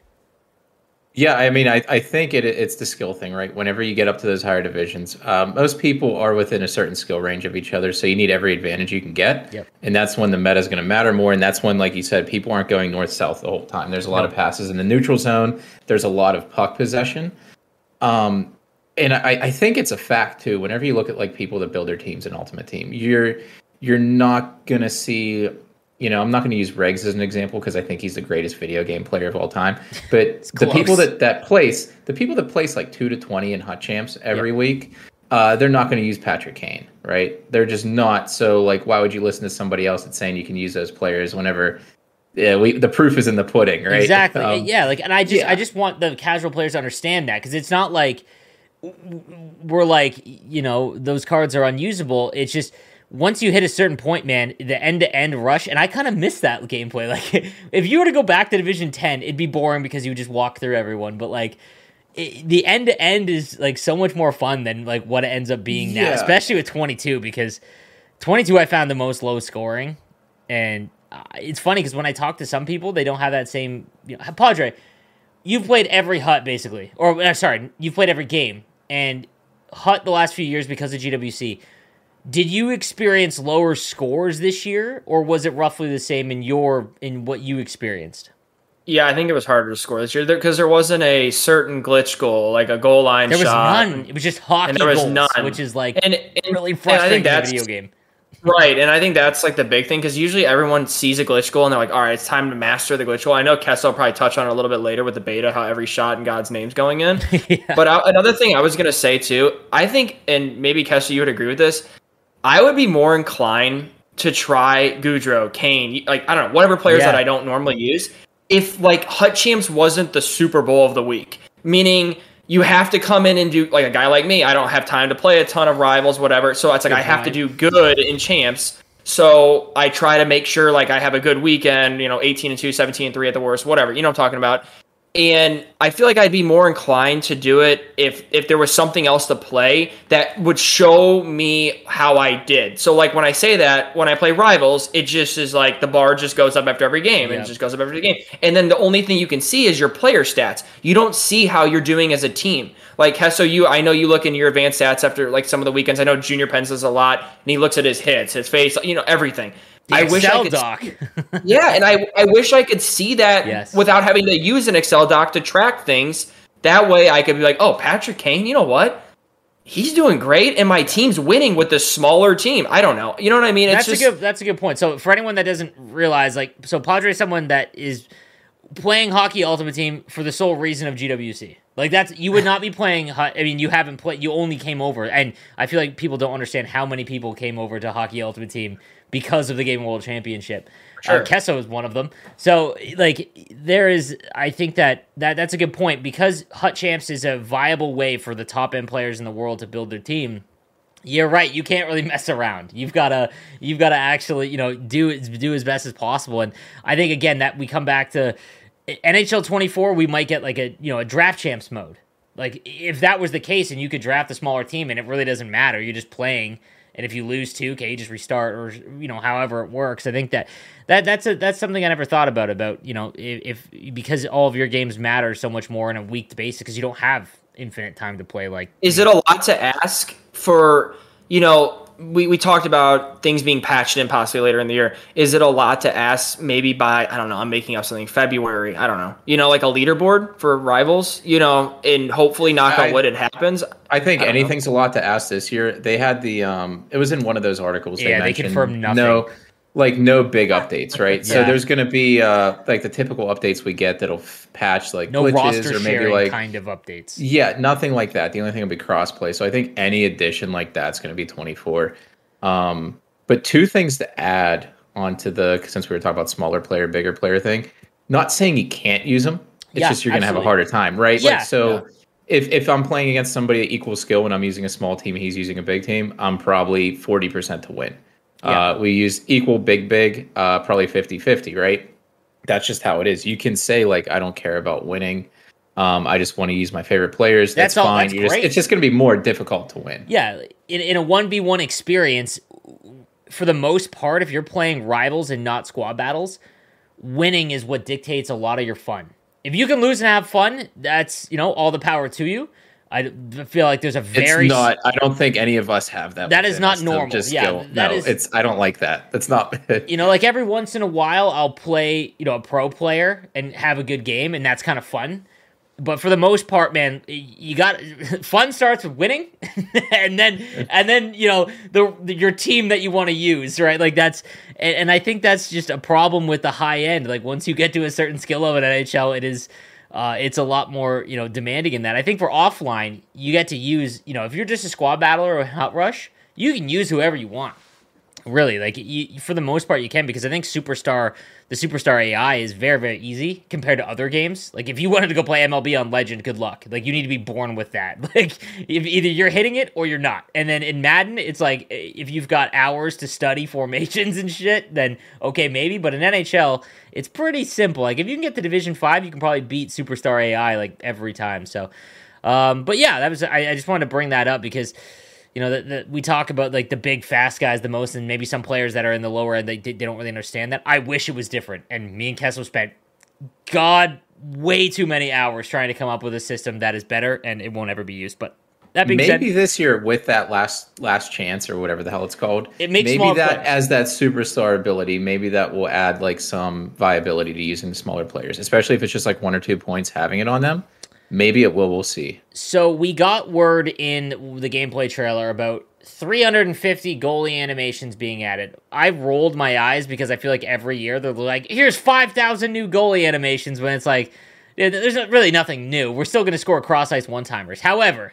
Yeah, I mean, I, I think it it's the skill thing, right? Whenever you get up to those higher divisions, um, most people are within a certain skill range of each other, so you need every advantage you can get. Yep. And that's when the meta is going to matter more, and that's when, like you said, people aren't going north-south the whole time. There's a lot Yep. of passes in the neutral zone. There's a lot of puck possession. Um, and I, I think it's a fact, too, whenever you look at like people that build their teams in Ultimate Team, you're you're not going to see... You know, I'm not going to use Regs as an example because I think he's the greatest video game player of all time. But the people that, that place, the people that place like two to twenty in Hut Champs every yep. week, uh, they're not going to use Patrick Kane, right? They're just not. So, like, why would you listen to somebody else that's saying you can use those players whenever yeah, we, the proof is in the pudding, right? Exactly. Um, yeah, like, and I just, yeah. I just want the casual players to understand that because it's not like we're like, you know, those cards are unusable. It's just. Once you hit a certain point, man, the end-to-end rush, and I kind of miss that gameplay. Like, if you were to go back to Division ten, it'd be boring because you would just walk through everyone. But, like, it, the end-to-end is, like, so much more fun than, like, what it ends up being yeah. now, especially with twenty-two, because twenty-two I found the most low scoring. And uh, it's funny because when I talk to some people, they don't have that same... You know, Padre, you've played every Hut, basically. Or, uh, sorry, you've played every game. And Hut the last few years because of G W C... Did you experience lower scores this year, or was it roughly the same in your in what you experienced? Yeah, I think it was harder to score this year because there, there wasn't a certain glitch goal, like a goal line there shot. There was none. It was just hockey and there was goals, none. which is like and, and, really frustrating in a video game. Right, and I think that's like the big thing because usually everyone sees a glitch goal and they're like, all right, it's time to master the glitch goal. I know Kessel will probably touch on it a little bit later with the beta, how every shot in God's name's going in. yeah. But I, another thing I was going to say too, I think, and maybe Kessel, you would agree with this, I would be more inclined to try Goudreau, Kane, like, I don't know, whatever players yeah. that I don't normally use, if, like, Hut Champs wasn't the Super Bowl of the week. Meaning, you have to come in and do, like, a guy like me, I don't have time to play a ton of rivals, whatever, so it's like, good I have time. to do good in Champs, so I try to make sure, like, I have a good weekend, you know, eighteen and two, seventeen and three at the worst, whatever, you know what I'm talking about. And I feel like I'd be more inclined to do it if if there was something else to play that would show me how I did. So, like, when I say that, when I play Rivals, it just is like the bar just goes up after every game. Yeah. And it just goes up after every game. And then the only thing you can see is your player stats. You don't see how you're doing as a team. Like, Hesso, you, I know you look in your advanced stats after, like, some of the weekends. I know Junior Pens does a lot, and he looks at his hits, his face, you know, everything. The I Excel wish I could doc. See, yeah, and I, I wish I could see that yes. without having to use an Excel doc to track things. That way I could be like, oh, Patrick Kane, you know what? He's doing great, and my team's winning with this smaller team. I don't know. You know what I mean? It's that's just, a good. That's a good point. So for anyone that doesn't realize, like, so Padre is someone that is playing Hockey Ultimate Team for the sole reason of G W C. Like, that's, you would not be playing, I mean, you haven't played, you only came over, and I feel like people don't understand how many people came over to Hockey Ultimate Team because of the Game World Championship. Sure. Uh, Kesso is one of them. So, like, there is, I think that, that that's a good point, because Hut Champs is a viable way for the top-end players in the world to build their team. You're right. You can't really mess around. You've got to, you've got to actually, you know, do do as best as possible. And I think, again, that we come back to N H L twenty-four, we might get like a, you know, a draft champs mode. Like, if that was the case and you could draft a smaller team and it really doesn't matter, you're just playing, and if you lose two, okay, you just restart, or, you know, however it works. I think that, that that's a, that's something I never thought about, about, you know, if, if because all of your games matter so much more on a week basis because you don't have infinite time to play. Like, is it a lot to ask for, you know, we, we talked about things being patched in possibly later in the year. Is it a lot to ask maybe by, I don't know, I'm making up something, February, I don't know, you know, like a leaderboard for Rivals, you know, and hopefully knock on wood it happens. I think I anything's know. a lot to ask this year. They had the, um, it was in one of those articles. Yeah, they, they confirmed nothing. No, like no big updates, right? Yeah. So there's going to be uh, like the typical updates we get that'll f- patch like no glitches roster or maybe sharing like kind of updates. Yeah, nothing like that. The only thing will be crossplay. So I think any addition like that's going to be twenty-four. Um, but two things to add onto the, since we were talking about smaller player, bigger player thing. Not saying you can't use them. It's yeah, just you're going to have a absolutely. harder time, right? Yeah, like so. Yeah. If if I'm playing against somebody at equal skill when I'm using a small team, he's using a big team, I'm probably forty percent to win. Yeah. Uh, we use equal big, big, uh, probably fifty-fifty, right? That's just how it is. You can say, like, I don't care about winning. Um, I just want to use my favorite players. That's, That's all- fine. that's You're just, great. it's just going to be more difficult to win. Yeah, in, in a one v one experience, for the most part, if you're playing Rivals and not squad battles, winning is what dictates a lot of your fun. If you can lose and have fun, that's, you know, all the power to you. I feel like there's a very It's not. I don't think any of us have that. That is within not us to normal. Just Yeah, go, that no, is- it's. I don't like that. That's not. you know, like every once in a while I'll play, you know, a pro player and have a good game, and that's kind of fun. But for the most part, man, you got fun starts with winning, and then and then you know the, the your team that you want to use, right? Like that's and, and I think that's just a problem with the high end. Like once you get to a certain skill level in N H L, it is uh, it's a lot more, you know, demanding in that. I think for offline, you get to use, you know, if you're just a squad battler or a hot rush, you can use whoever you want. Really, like you, for the most part, you can, because I think Superstar, the Superstar A I is very, very easy compared to other games. Like if you wanted to go play M L B on Legend, good luck. Like you need to be born with that. Like if either you're hitting it or you're not. And then in Madden, it's like if you've got hours to study formations and shit, then okay, maybe. But in N H L, it's pretty simple. Like if you can get to Division Five, you can probably beat Superstar A I like every time. So, um, but yeah, that was I, I just wanted to bring that up because. You know, that we talk about like the big fast guys the most, and maybe some players that are in the lower end, they, they don't really understand that. I wish it was different. And me and Kessler spent, God, way too many hours trying to come up with a system that is better, and it won't ever be used. But that being maybe said, this year with that last last chance or whatever the hell it's called, it makes maybe small that players. as that superstar ability, maybe that will add like some viability to using smaller players, especially if it's just like one or two points having it on them. Maybe it will. We'll see. So we got word in the gameplay trailer about three hundred fifty goalie animations being added. I rolled my eyes because I feel like every year they're like, here's five thousand new goalie animations, when it's like, there's really nothing new. We're still going to score cross-ice one-timers. However,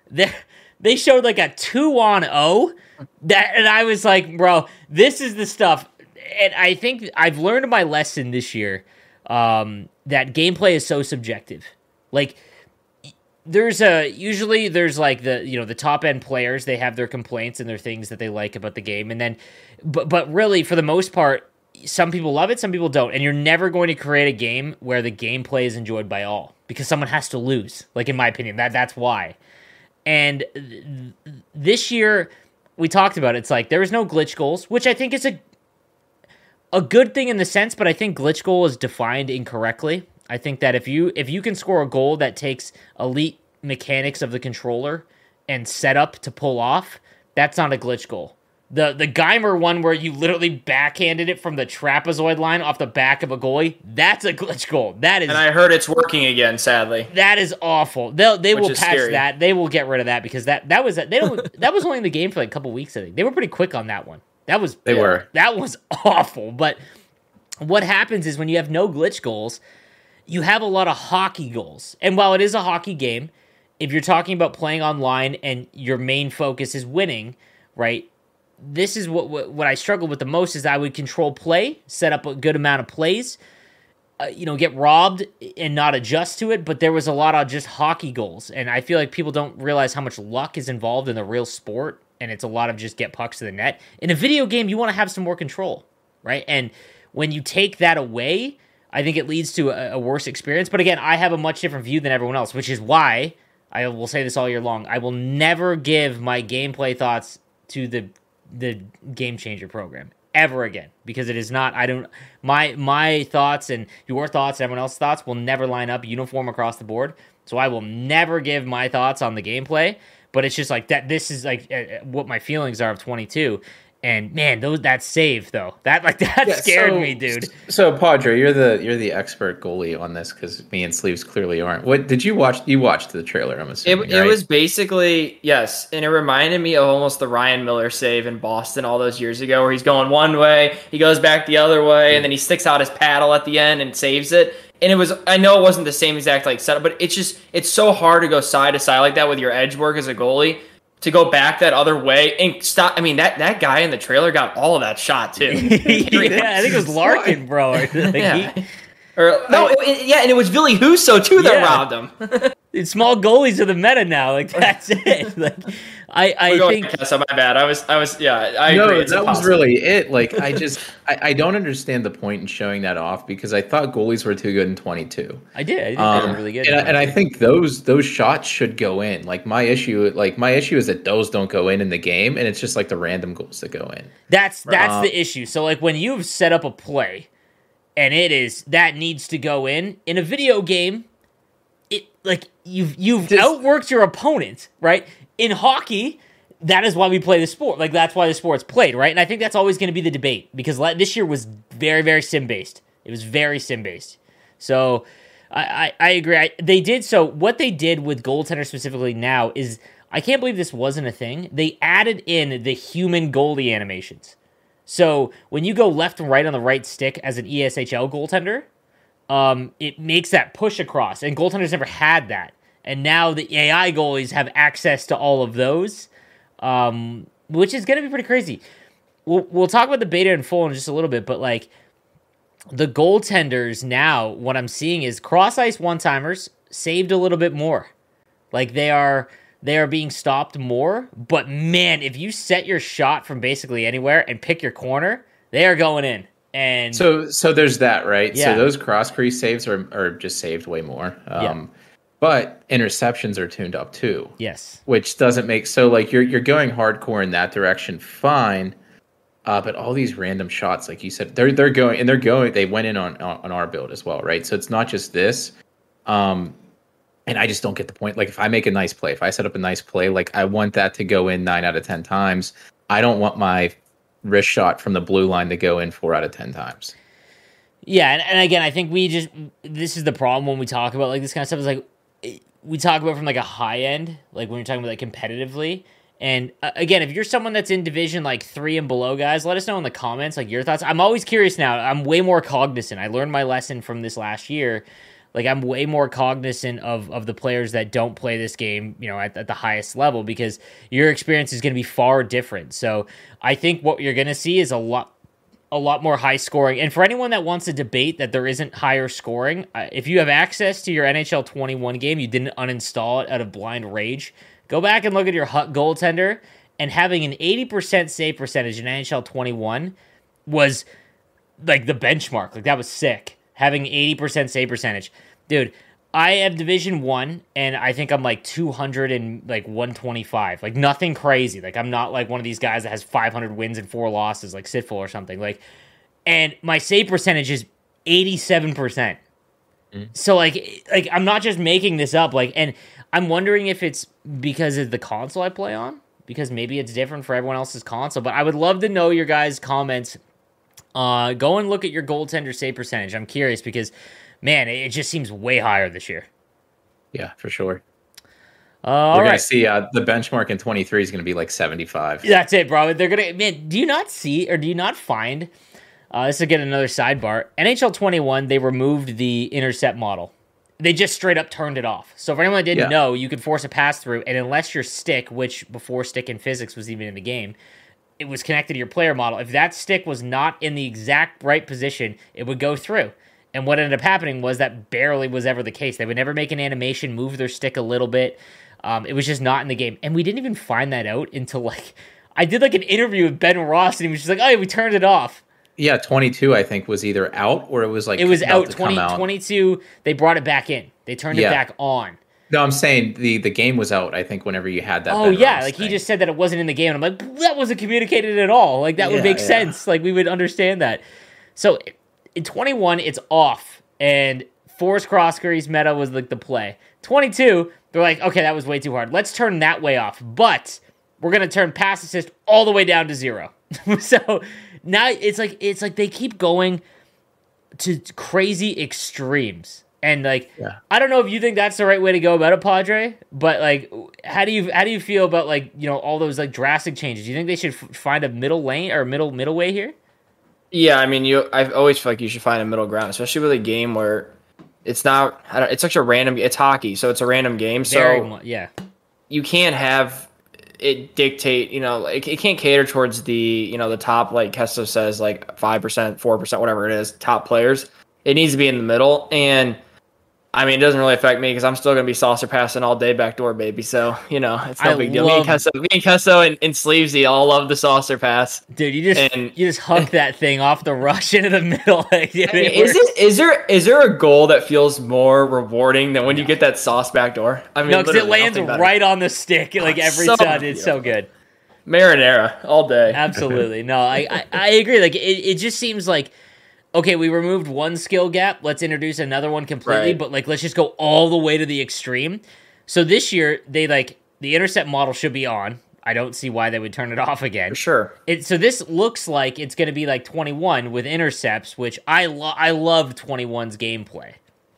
they showed like a two on oh, that, and I was like, bro, this is the stuff. And I think I've learned my lesson this year, um, that gameplay is so subjective. Like, there's a usually there's like the you know the top end players, they have their complaints and their things that they like about the game, and then but but really for the most part, some people love it, some people don't, and you're never going to create a game where the gameplay is enjoyed by all, because someone has to lose. Like in my opinion, that that's why. And th- this year we talked about it, it's like there was no glitch goals, which I think is a a good thing in the sense, but I think glitch goal is defined incorrectly. I think that if you if you can score a goal that takes elite mechanics of the controller and setup to pull off, that's not a glitch goal. The the Geimer one where you literally backhanded it from the trapezoid line off the back of a goalie, that's a glitch goal. That is, And I heard it's working again, sadly. that is awful. They'll they Which will is patch scary. that. They will get rid of that, because that that was they don't that was only in the game for like a couple weeks. I think they were pretty quick on that one. That was They were. that was awful. But what happens is when you have no glitch goals, you have a lot of hockey goals. And while it is a hockey game, if you're talking about playing online and your main focus is winning, right? This is what what, what I struggle with the most, is I would control play, set up a good amount of plays, uh, you know, get robbed and not adjust to it. But there was a lot of just hockey goals. And I feel like people don't realize how much luck is involved in the real sport. And it's a lot of just get pucks to the net. In a video game, you want to have some more control, right? And when you take that away, I think it leads to a, a worse experience. But again, I have a much different view than everyone else, which is why I will say this all year long. I will never give my gameplay thoughts to the the Game Changer program ever again, because it is not. I don't. My my thoughts and your thoughts and everyone else's thoughts will never line up uniform across the board. So I will never give my thoughts on the gameplay. but it's just like that. This is like uh, what my feelings are of twenty-two. And man, those that save though, that like that yeah, scared so, me, dude. So Padre, you're the you're the expert goalie on this because me and Sleeves clearly aren't. What did you watch? You watched the trailer, I'm assuming. It, right? it was basically yes, and it reminded me of almost the Ryan Miller save in Boston all those years ago, where he's going one way, he goes back the other way, and then he sticks out his paddle at the end and saves it. And it was, I know it wasn't the same exact like setup, but it's just it's so hard to go side to side like that with your edge work as a goalie. To go back that other way and stop. I mean, that, that guy in the trailer got all of that shot too. Yeah, I think it was Larkin, bro. Like yeah. He, or no, it, it, yeah, and it was Ville Husso too that yeah. robbed him. It's small goalies are the meta now. Like that's it. Like I, I We're think. Kessa, my bad. I was, I was, yeah. I no, agree. It's that impossible. was really it. Like I just, I, I don't understand the point in showing that off because I thought goalies were too good in twenty-two. I did. I think Um, they were really good. and, I, and I think those those shots should go in. Like my issue, like my issue is that those don't go in in the game, and it's just like the random goals that go in. That's that's Um, the issue. So like when you've set up a play, and it is that needs to go in in a video game, it like you've you've Just- outworked your opponent, right? In hockey, that is why we play the sport. Like that's why the sport's played, right? And I think that's always going to be the debate because la- this year was very very sim based. It was very sim based. So I, I, I agree. I, they did so. What they did with goaltender specifically now is I can't believe this wasn't a thing. They added in the human goalie animations. So when you go left and right on the right stick as an E S H L goaltender, um, it makes that push across, and goaltenders never had that. And now the A I goalies have access to all of those, um, which is going to be pretty crazy. We'll we'll talk about the beta in full in just a little bit, but like the goaltenders now, what I'm seeing is cross ice one timers saved a little bit more. Like they are. They are being stopped more, but man, if you set your shot from basically anywhere and pick your corner, they are going in. And So so there's that, right? Yeah. So those cross crease saves are are just saved way more. Um, Yeah. But interceptions are tuned up too, yes, which doesn't make so like you're you're going hardcore in that direction, fine. Uh, but all these random shots, like you said, they're they're going and they're going. They went in on on our build as well, right? So it's not just this. Um, And I just don't get the point. Like, if I make a nice play, if I set up a nice play, like, I want that to go in nine out of ten times. I don't want my wrist shot from the blue line to go in four out of ten times. yeah, and, and again, I think we just this is the problem when we talk about like this kind of stuff. Is like we talk about from like a high end, like when you're talking about like competitively. And uh, again, if you're someone that's in division like three and below, guys, let us know in the comments like your thoughts. I'm always curious now. I'm way more cognizant. I learned my lesson from this last year. Like, I'm way more cognizant of, of the players that don't play this game, you know, at, at the highest level because your experience is going to be far different. So I think what you're going to see is a lot a lot more high scoring. And for anyone that wants to debate that there isn't higher scoring, uh, if you have access to your N H L twenty-one game, you didn't uninstall it out of blind rage, go back and look at your H U T goaltender, and having an eighty percent save percentage in N H L twenty-one was like the benchmark. Like, that was sick. Having eighty percent save percentage. Dude, I have Division one, and I think I'm like two hundred and like one twenty-five. Like, nothing crazy. Like, I'm not like one of these guys that has five hundred wins and four losses, like Sitful or something. Like, and my save percentage is eighty-seven percent. Mm-hmm. So, like, like I'm not just making this up. Like, and I'm wondering if it's because of the console I play on, because maybe it's different for everyone else's console. But I would love to know your guys' comments. Uh, go and look at your goaltender save percentage. I'm curious because, man, it just seems way higher this year. Yeah, for sure. Uh, all We're right. gonna see uh, the benchmark in twenty-three is gonna be like seventy-five. That's it, bro. They're gonna man. Do you not see or do you not find? Uh, this is again another sidebar. N H L twenty-one, they removed the intercept model. They just straight up turned it off. So for anyone that didn't Yeah. know, you could force a pass through, and unless your stick, which before stick and physics was even in the game, it was connected to your player model. If that stick was not in the exact right position, it would go through. And what ended up happening was that barely was ever the case. They would never make an animation, move their stick a little bit. Um, it was just not in the game. And we didn't even find that out until, like, I did, like, an interview with Ben Ross, and he was just like, oh, yeah, we turned it off. Yeah, twenty-two I think was either out or it was like It was about out. to come twenty, out. twenty-two, they brought it back in. They turned Yeah. it back on. No, I'm saying the the game was out. I think whenever you had that. Oh, Ben yeah, Ross like, he thing. just said that it wasn't in the game. And I'm like, that wasn't communicated at all. Like, that would Yeah, make yeah. sense. Like, we would understand that. So, in twenty-one, it's off. And force cross crease meta was like the play. twenty-two, they're like, okay, that was way too hard. Let's turn that way off. But we're gonna turn pass assist all the way down to zero. So now it's like it's like they keep going to crazy extremes. And like, yeah. I don't know if you think that's the right way to go about it, Padre. But like, how do you how do you feel about like you know all those like drastic changes? Do you think they should f- find a middle lane or middle middle way here? Yeah, I mean, you. I always feel like you should find a middle ground, especially with a game where it's not. I don't, it's such a random. It's hockey, so it's a random game. Very so mu- yeah, you can't have it dictate. You know, it, it can't cater towards the you know the top, like Kesto says, like five percent, four percent, whatever it is, top players. It needs to be in the middle, and I mean, it doesn't really affect me because I'm still going to be saucer passing all day backdoor, baby. So, you know, it's no I big deal. love, me and Kesso, me and, Kesso and, and Sleevesy all love the saucer pass. Dude, you just and, you just hook that thing off the rush into the middle. Like, dude, I mean, it is, it, is, there, is there a goal that feels more rewarding than when you get that sauce backdoor? I mean, no, because it lands right on the stick like every so time. It's so good. Marinara all day. Absolutely. No, I, I, I agree. Like, it, it just seems like, okay, we removed one skill gap. Let's introduce another one completely, right. but like let's just go all the way to the extreme. So this year, they like the intercept model should be on. I don't see why they would turn it off again. For sure. It, so this looks like it's going to be like twenty-one with intercepts, which I lo- I love twenty-one's gameplay.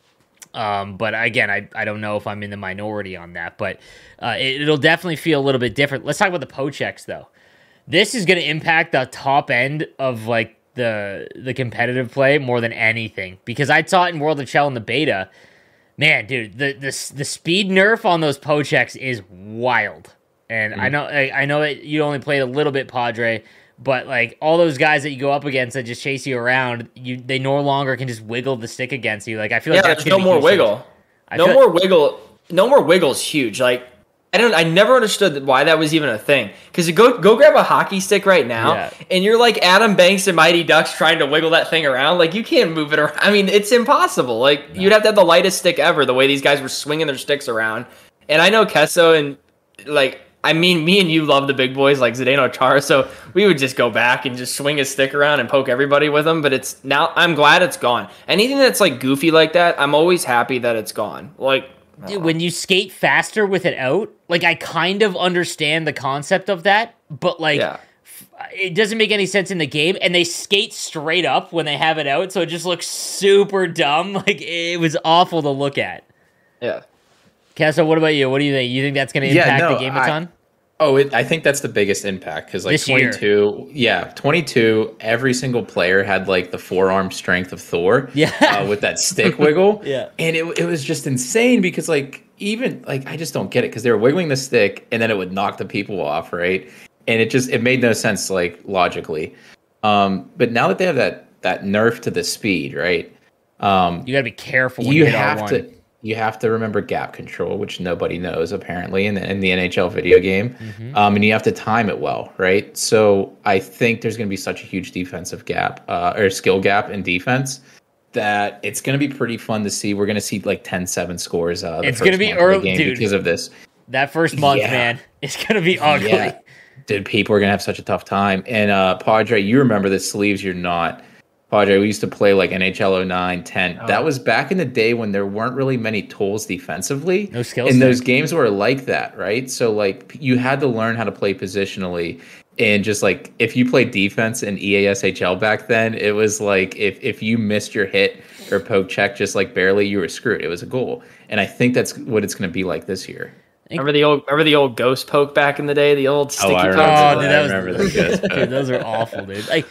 Um, but again, I, I don't know if I'm in the minority on that, but uh, it, it'll definitely feel a little bit different. Let's talk about the Pochecks though. This is going to impact the top end of like the the competitive play more than anything, because I saw it in World of Chell in the beta. Man, dude, the the, the speed nerf on those Pochecks is wild. And mm. I know I, I know that you only played a little bit, Padre, but like all those guys that you go up against that just chase you around, you they no longer can just wiggle the stick against you. Like I feel yeah, like that's no more wiggle. No more like, wiggle. No more wiggle's huge. Like I don't. I never understood why that was even a thing. Because you go go grab a hockey stick right now, yeah. and you're like Adam Banks and Mighty Ducks trying to wiggle that thing around. Like you can't move it around. I mean, it's impossible. Like no. You'd have to have the lightest stick ever. The way these guys were swinging their sticks around. And I know Kesso and like I mean, me and you love the big boys like Zdeno Chara, so we would just go back and just swing his stick around and poke everybody with them. But it's now. I'm glad it's gone. Anything that's like goofy like that, I'm always happy that it's gone. Like. Dude, when you skate faster with it out, like I kind of understand the concept of that, but like yeah. f- it doesn't make any sense in the game. And they skate straight up when they have it out, so it just looks super dumb. Like it was awful to look at. Yeah. Kesso, what about you? What do you think? You think that's going to impact yeah, no, the game a ton? I, oh, it, I think that's the biggest impact because like this twenty-two, year. yeah, twenty-two. Every single player had like the forearm strength of Thor, yeah, uh, with that stick wiggle, yeah, and it it was just insane because like even like I just don't get it because they were wiggling the stick and then it would knock the people off, right? And it just it made no sense like logically. Um, but now that they have that that nerf to the speed, right? Um, you got to be careful. When you, you have R one. to. You have to remember gap control, which nobody knows apparently in the, in the N H L video game. Mm-hmm. Um, and you have to time it well, right? So I think there's going to be such a huge defensive gap uh, or skill gap in defense that it's going to be pretty fun to see. We're going to see like ten seven scores. Uh, the it's going to be early, dude, because of this. That first month, yeah. man, it's going to be ugly. Yeah. Dude, people are going to have such a tough time. And uh, Padre, you remember the sleeves, you're not. Padre, we used to play like N H L oh nine, ten. Oh. That was back in the day when there weren't really many tools defensively. No skills. And those games were like that, right? So like you had to learn how to play positionally. And just like if you played defense in E A S H L back then, it was like if, if you missed your hit or poke check just like barely, you were screwed. It was a goal. And I think that's what it's going to be like this year. Remember the old, remember the old ghost poke back in the day, the old sticky oh, I poke. remember, oh, dude, that I was, remember the ghost poke. Dude, those are awful, dude. Like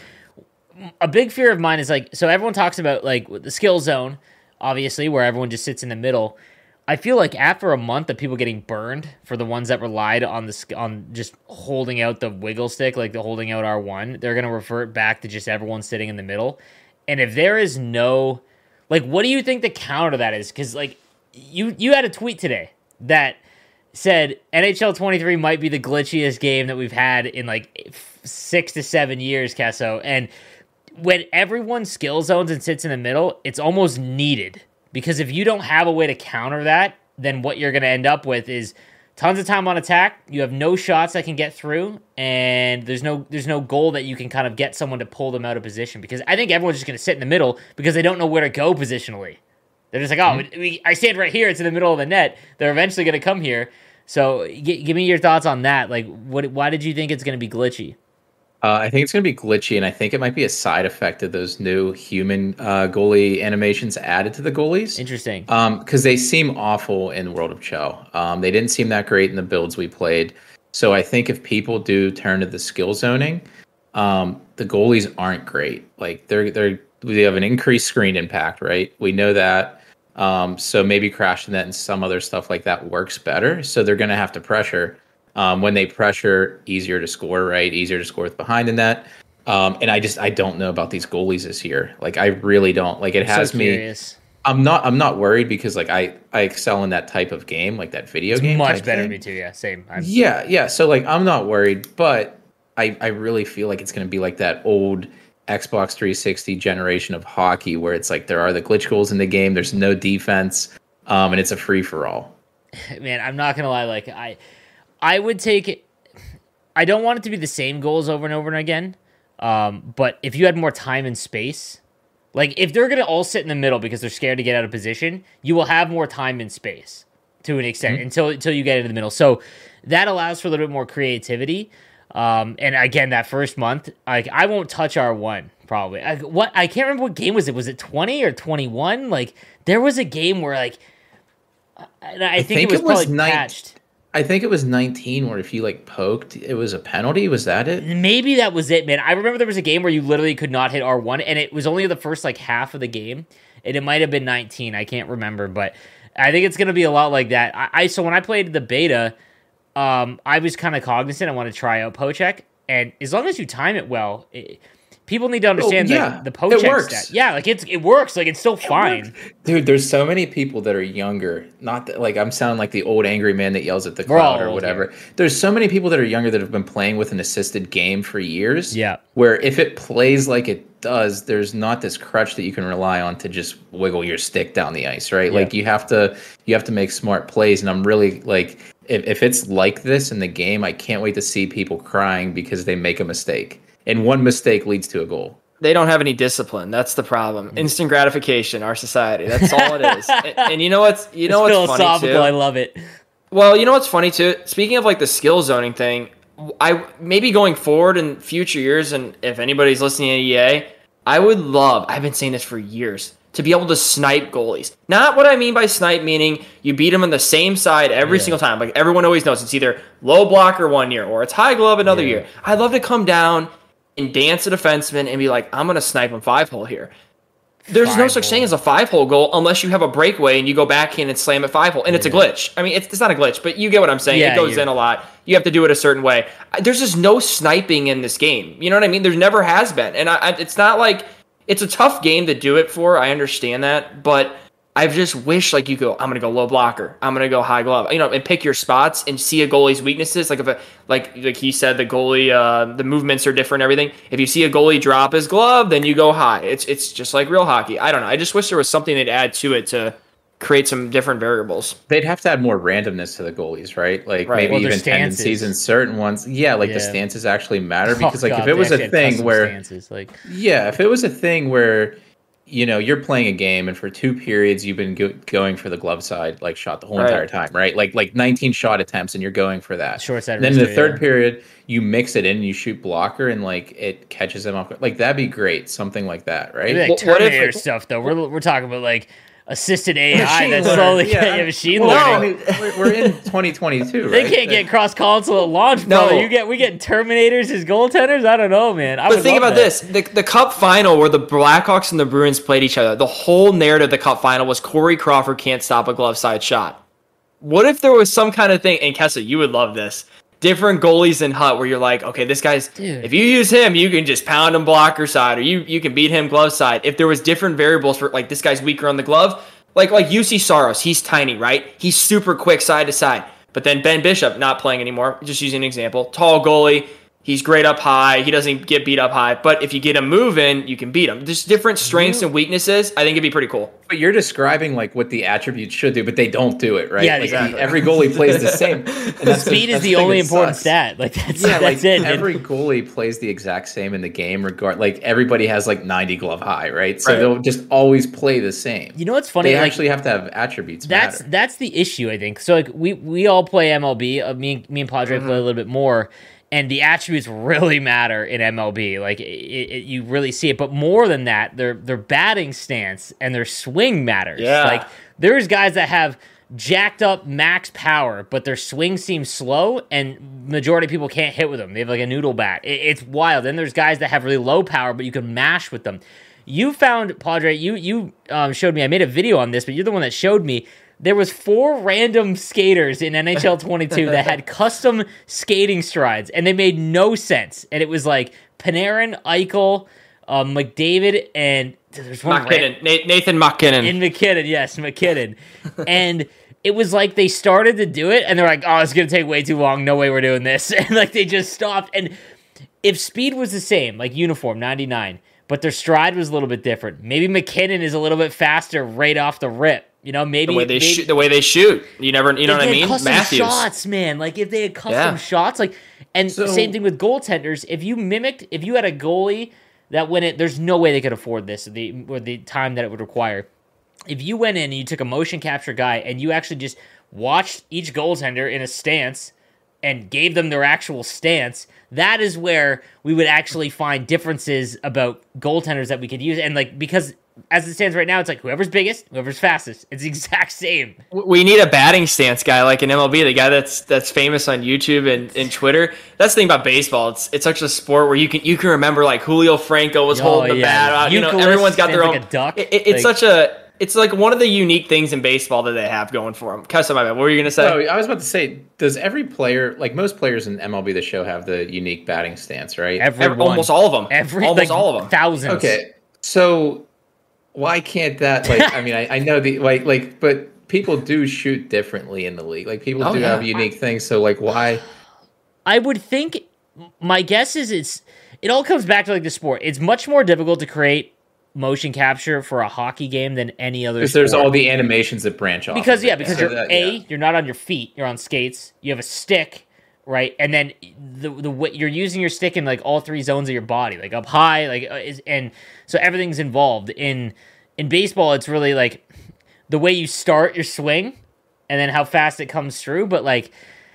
a big fear of mine is like, so everyone talks about like the skill zone, obviously, where everyone just sits in the middle. I feel like after a month of people getting burned for the ones that relied on the on just holding out the wiggle stick, like the holding out R one, they're gonna revert back to just everyone sitting in the middle. And if there is no, like, what do you think the counter to that is? Because like you you had a tweet today that said N H L twenty-three might be the glitchiest game that we've had in like six to seven years, Kesso. And when everyone skill zones and sits in the middle, it's almost needed. Because if you don't have a way to counter that, then what you're going to end up with is tons of time on attack. You have no shots that can get through, and there's no there's no goal that you can kind of get someone to pull them out of position. Because I think everyone's just going to sit in the middle because they don't know where to go positionally. They're just like, oh, mm-hmm. we, I stand right here. It's in the middle of the net. They're eventually going to come here. So g- give me your thoughts on that. Like, what? Why did you think it's going to be glitchy? Uh, I think it's going to be glitchy, and I think it might be a side effect of those new human uh, goalie animations added to the goalies. Interesting. Because um, they seem awful in World of Chell. Um, they didn't seem that great in the builds we played. So I think if people do turn to the skill zoning, um, the goalies aren't great. Like they're they're they have an increased screen impact, right? We know that. Um, so maybe crashing that and some other stuff like that works better. So they're going to have to pressure. Um, when they pressure, easier to score, right? Easier to score with behind the net. Um, and I just I don't know about these goalies this year. Like I really don't. Like it I'm has so me. Curious. I'm not. I'm not worried because like I, I excel in that type of game, like that video it's game. Much type better thing. me too. Yeah, same. I'm... Yeah, yeah. So like I'm not worried, but I I really feel like it's going to be like that old Xbox three sixty generation of hockey where it's like there are the glitch goals in the game. There's no defense, um, and it's a free for all. Man, I'm not gonna lie. Like I, I would take it. I don't want it to be the same goals over and over and again. Um, but if you had more time and space, like if they're going to all sit in the middle because they're scared to get out of position, you will have more time and space to an extent mm-hmm. until until you get into the middle. So that allows for a little bit more creativity. Um, and again, that first month, like I won't touch R one probably. I, what I can't remember what game was it. Was it twenty or twenty-one? Like there was a game where like, and I, I think, think it was, it was probably night- patched. I think it was nineteen where if you like poked, it was a penalty. Was that it? Maybe that was it, man. I remember there was a game where you literally could not hit R one, and it was only the first like half of the game, and it might have been nineteen. I can't remember, but I think it's going to be a lot like that. I, I so when I played the beta, um, I was kind of cognizant. I want to try out Pocheck, and as long as you time it well, it, people need to understand oh, yeah. like, the Pocheck stat. Yeah, like it's it works. Like it's still fine. Dude, there's so many people that are younger. Not that, like I'm sounding like the old angry man that yells at the crowd or whatever. Here. There's so many people that are younger that have been playing with an assisted game for years. Yeah. Where if it plays like it does, there's not this crutch that you can rely on to just wiggle your stick down the ice, right? Yeah. Like you have to you have to make smart plays, and I'm really like if, if it's like this in the game, I can't wait to see people crying because they make a mistake. And one mistake leads to a goal. They don't have any discipline. That's the problem. Instant gratification, our society. That's all it is. and, and you know what's you know it's what's philosophical. funny too? I love it. Well, you know what's funny too? Speaking of like the skill zoning thing, I maybe going forward in future years, and if anybody's listening to E A, I would love. I've been saying this for years. To be able to snipe goalies. Not what I mean by snipe, meaning you beat them on the same side every yeah. single time. Like everyone always knows it's either low blocker one year or it's high glove another yeah. year. I'd love to come down and dance a defenseman and be like, I'm going to snipe him five hole here. There's five no such hole. thing as a five hole goal unless you have a breakaway and you go back in and slam it five hole. And yeah. it's a glitch. I mean, it's, it's not a glitch, but you get what I'm saying. Yeah, it goes in a lot. You have to do it a certain way. There's just no sniping in this game. You know what I mean? There never has been. And I, I, it's not like it's a tough game to do it for. I understand that. But I just wish like you go, I'm going to go low blocker. I'm going to go high glove, you know, and pick your spots and see a goalie's weaknesses. Like if a, like, like he said, the goalie, uh, the movements are different, everything. If you see a goalie drop his glove, then you go high. It's, it's just like real hockey. I don't know. I just wish there was something they'd add to it to create some different variables. They'd have to add more randomness to the goalies, right? Like right. maybe well, even tendencies in certain ones. Yeah. Like yeah. the stances actually matter because oh, like God, if it was a thing where, stances, like yeah, if it was a thing where, you know, you're playing a game and for two periods you've been go- going for the glove side like shot the whole right. entire time, right? Like like nineteen shot attempts and you're going for that. Short side. Then in the third yeah. period you mix it in and you shoot blocker and like it catches them off. Like that'd be great, something like that, right? Like Terminator if, stuff though. We're we're talking about like assisted A I that's slowly yeah. getting machine well, learning. No, we're, we're in twenty twenty-two, right? They can't get cross console at launch, no. Brother. You get we get Terminators as goaltenders. I don't know, man. I but think about that. this: the the Cup final where the Blackhawks and the Bruins played each other. The whole narrative of the Cup final was Corey Crawford can't stop a glove side shot. What if there was some kind of thing? And Kessa, you would love this. Different goalies in Hut where you're like, okay, this guy's, Dude. if you use him, you can just pound him blocker side, or you you can beat him glove side. If there was different variables for like this guy's weaker on the glove. Like like U C Saros, he's tiny, right? He's super quick side to side. But then Ben Bishop, not playing anymore, just using an example. Tall goalie, He's great up high. He doesn't get beat up high. But if you get him moving, you can beat him. There's different strengths and weaknesses. I think it'd be pretty cool. But you're describing like what the attributes should do, but they don't do it, right? Yeah, like exactly. the, every goalie plays the same. And that's Speed the, is that's the thing only that important sucks. stat. Like that's, Yeah, that's like it. every goalie plays the exact same in the game, regard like everybody has like ninety glove high, right? So Right. they'll just always play the same. You know what's funny? They Like, actually have to have attributes. That's matter. that's the issue, I think. So like we we all play M L B. Uh, me me and Padre Mm-hmm. play a little bit more, and the attributes really matter in M L B. Like it, it, you really see it. But more than that, their their batting stance and their swing matters. Yeah. Like there's guys that have jacked up max power, but their swing seems slow, and majority of people can't hit with them. They have like a noodle bat. It, it's wild. Then there's guys that have really low power, but you can mash with them. You found, Padre, you you um, showed me, I made a video on this, but you're the one that showed me, there was four random skaters in N H L twenty-two that had custom skating strides, and they made no sense. And it was like Panarin, Eichel, uh, McDavid, and there's one McKinnon. Na- Nathan McKinnon. in McKinnon, yes, McKinnon. And it was like they started to do it, and they're like, oh, it's going to take way too long. No way we're doing this. And like they just stopped. And if speed was the same, like uniform, ninety-nine, but their stride was a little bit different, maybe McKinnon is a little bit faster right off the rip. You know, maybe the way they maybe, shoot, the way they shoot, you never, you know if what I they mean? had custom Matthews. shots, man. Like if they had custom Yeah. shots, like, and So- same thing with goaltenders. If you mimicked, if you had a goalie that when it, there's no way they could afford this, or the or the time that it would require. If you went in and you took a motion capture guy and you actually just watched each goaltender in a stance and gave them their actual stance, that is where we would actually find differences about goaltenders that we could use. And like because as it stands right now, it's like whoever's biggest, whoever's fastest. It's the exact same. We need a batting stance guy like in M L B, the guy that's that's famous on YouTube and, and Twitter. That's the thing about baseball. It's it's such a sport where you can you can remember like Julio Franco was Oh, holding the yeah. bat out. You know, Euclid everyone's got their stands own. like a duck. It, it- it's Like- such a it's like one of the unique things in baseball that they have going for them. Cuss my bad. What were you gonna say? Oh, I was about to say, does every player, like most players in M L B The Show, have the unique batting stance, right? Everyone. Every- almost all of them. Every, almost like, all of them. Thousands. Okay, so why can't that? Like, I mean, I, I know the like, like, but people do shoot differently in the league. Like, people Oh, do yeah. have unique things. So, like, why? I would think, my guess is it's, it all comes back to like the sport. It's much more difficult to create motion capture for a hockey game than any other Because sport. there's all the animations that branch off. Because of it. yeah, because So you're that- a yeah. you're not on your feet, you're on skates. You have a stick, right? And then the the way you're using your stick in like all three zones of your body, like up high, like uh, is, and so everything's involved. In in baseball, it's really like the way you start your swing, and then how fast it comes through. But like,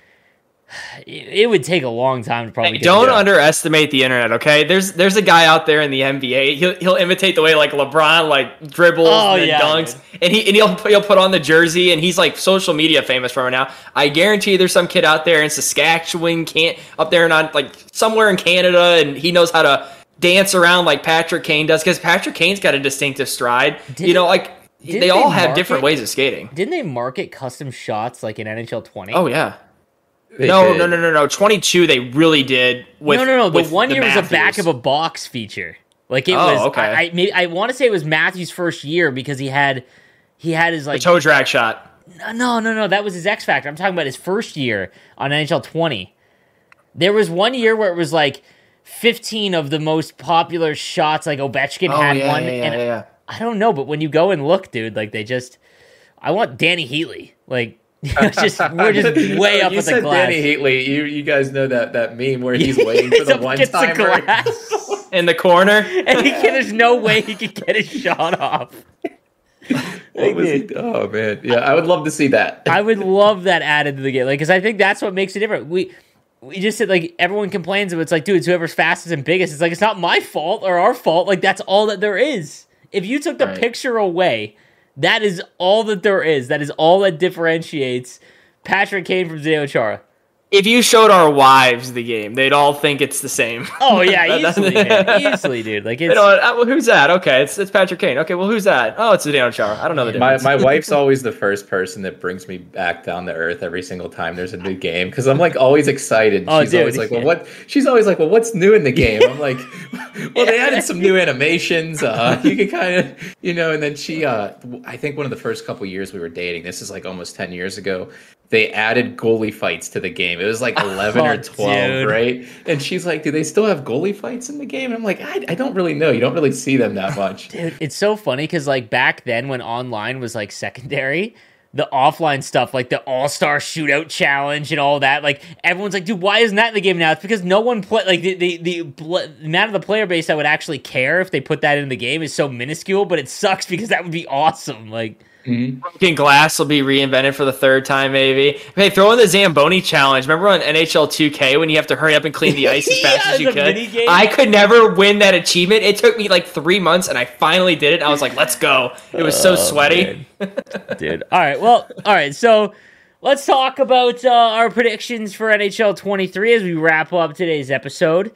it, it would take a long time to probably Hey, get don't it done. underestimate the internet, okay? There's there's a guy out there in the N B A. He'll he'll imitate the way like LeBron like dribbles Oh, and yeah, dunks, dude. and he and he'll put, he'll put on the jersey, and he's like social media famous from it now. I guarantee there's some kid out there in Saskatchewan, can't up there and on like somewhere in Canada, and he knows how to dance around like Patrick Kane does because Patrick Kane's got a distinctive stride. Did- you know, like didn't they all they have market- different ways of skating. Didn't they market custom shots like in N H L twenty? Oh yeah. They No, did. no, no, no, no. twenty-two, they really did. With, no, no, no. The with one year was a back Matthews. of a box feature. Like it Oh, was. okay. I I, maybe, I want to say it was Matthews' first year because he had he had his The like toe drag shot. no no no that was his X factor. I'm talking about his first year on N H L twenty. There was one year where it was like fifteen of the most popular shots. Like Ovechkin Oh, had yeah, one, yeah, yeah, and yeah, yeah. I don't know, but when you go and look, dude, like they just. I want Danny Heatley. Like it's just we're just way Oh, up you with the said glass. Danny Heatley. You you guys know that that meme where he's waiting for He's the up one against the timer. glass. In the corner. And he can, there's no way he could get his shot off. What was he? Oh man, yeah, I would love to see that. I would love that added to the game, like, because I think that's what makes it different. We we just said like everyone complains, but it's like, dude, it's whoever's fastest and biggest. It's like it's not my fault or our fault. Like that's all that there is. If you took the Right. picture away, that is all that there is. That is all that differentiates Patrick Kane from Zdeno Chara. If you showed our wives the game, they'd all think it's the same. Oh yeah, That- easily, man. easily, dude. Like They it's. don't, uh, well, who's that? Okay, it's it's Patrick Kane. Okay, well, who's that? Oh, it's Zdeno Chara. I don't know the My difference. my wife's always the first person that brings me back down to earth every single time there's a new game because I'm like always excited. Oh, she's dude, always like, well, yeah. what? She's always like, well, what's new in the game? I'm like, well, they added some new animations. Uh, you can kind of, you know. And then she, uh, I think one of the first couple years we were dating. This is like almost ten years ago. they added goalie fights to the game. It was like eleven oh, or twelve, dude. right? And she's like, do they still have goalie fights in the game? And I'm like, I, I don't really know. You don't really see them that much. Dude, it's so funny because like back then when online was like secondary, the offline stuff, like the All-Star Shootout Challenge and all that, like everyone's like, dude, why isn't that in the game now? It's because no one play like the the, the bl- amount of the player base that would actually care if they put that in the game is so minuscule, but it sucks because that would be awesome. Like Mm-hmm. Broken glass will be reinvented for the third time, maybe. Hey, throw in the Zamboni challenge. Remember on N H L two K when you have to hurry up and clean the ice as fast yeah, as you could? Minigame. I could never win that achievement. It took me like three months, and I finally did it. I was like, let's go. It was so oh, sweaty. Dude. All right. Well, all right. So let's talk about uh, our predictions for N H L twenty-three as we wrap up today's episode.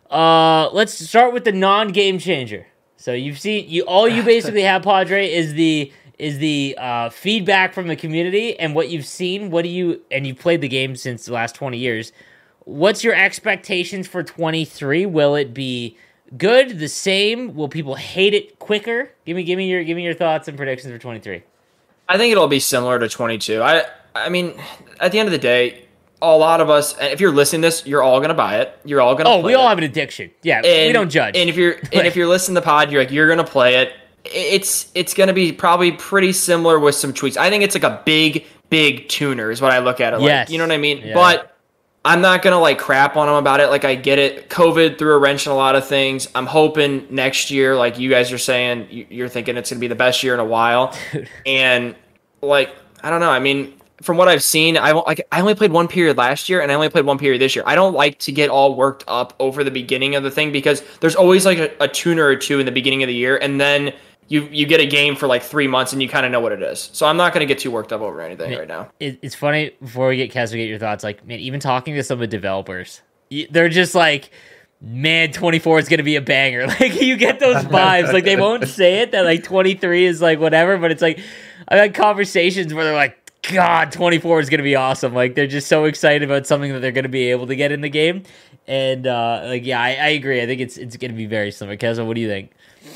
Uh, let's start with the non-game changer. So you've seen, you all you basically have, Padre, is the... is the uh, feedback from the community and what you've seen. What do you, and you've played the game since the last twenty years. What's your expectations for twenty-three? Will it be good, the same? Will people hate it quicker? Give me, give me your, give me your thoughts and predictions for twenty-three. I think it'll be similar to twenty-two. I, I mean, at the end of the day, a lot of us, and if you're listening to this, you're all gonna buy it. You're all gonna. Oh, play we all it. have an addiction. Yeah, and, we don't judge. And if you're, and if you're listening to the pod, you're like, you're gonna play it. It's it's going to be probably pretty similar with some tweaks. I think it's like a big, big tuner is what I look at it like. Yes. You know what I mean? Yeah. But I'm not going to like crap on them about it. Like I get it. COVID threw a wrench in a lot of things. I'm hoping next year, like you guys are saying, you're thinking it's going to be the best year in a while. Dude. And like, I don't know. I mean, from what I've seen, I like I only played one period last year and I only played one period this year. I don't like to get all worked up over the beginning of the thing because there's always like a, a tuner or two in the beginning of the year. And then You you get a game for like three months and you kind of know what it is. So I'm not going to get too worked up over anything man, right now. It, it's funny, before we get Kes, we get your thoughts. Like, man, even talking to some of the developers, they're just like, man, twenty-four is going to be a banger. Like, you get those vibes. Like, they won't say it, that like twenty-three is like whatever, but it's like, I've had conversations where they're like, God, twenty-four is going to be awesome. Like, they're just so excited about something that they're going to be able to get in the game. And, uh, like, yeah, I, I agree. I think it's it's going to be very similar. Keza, what do you think?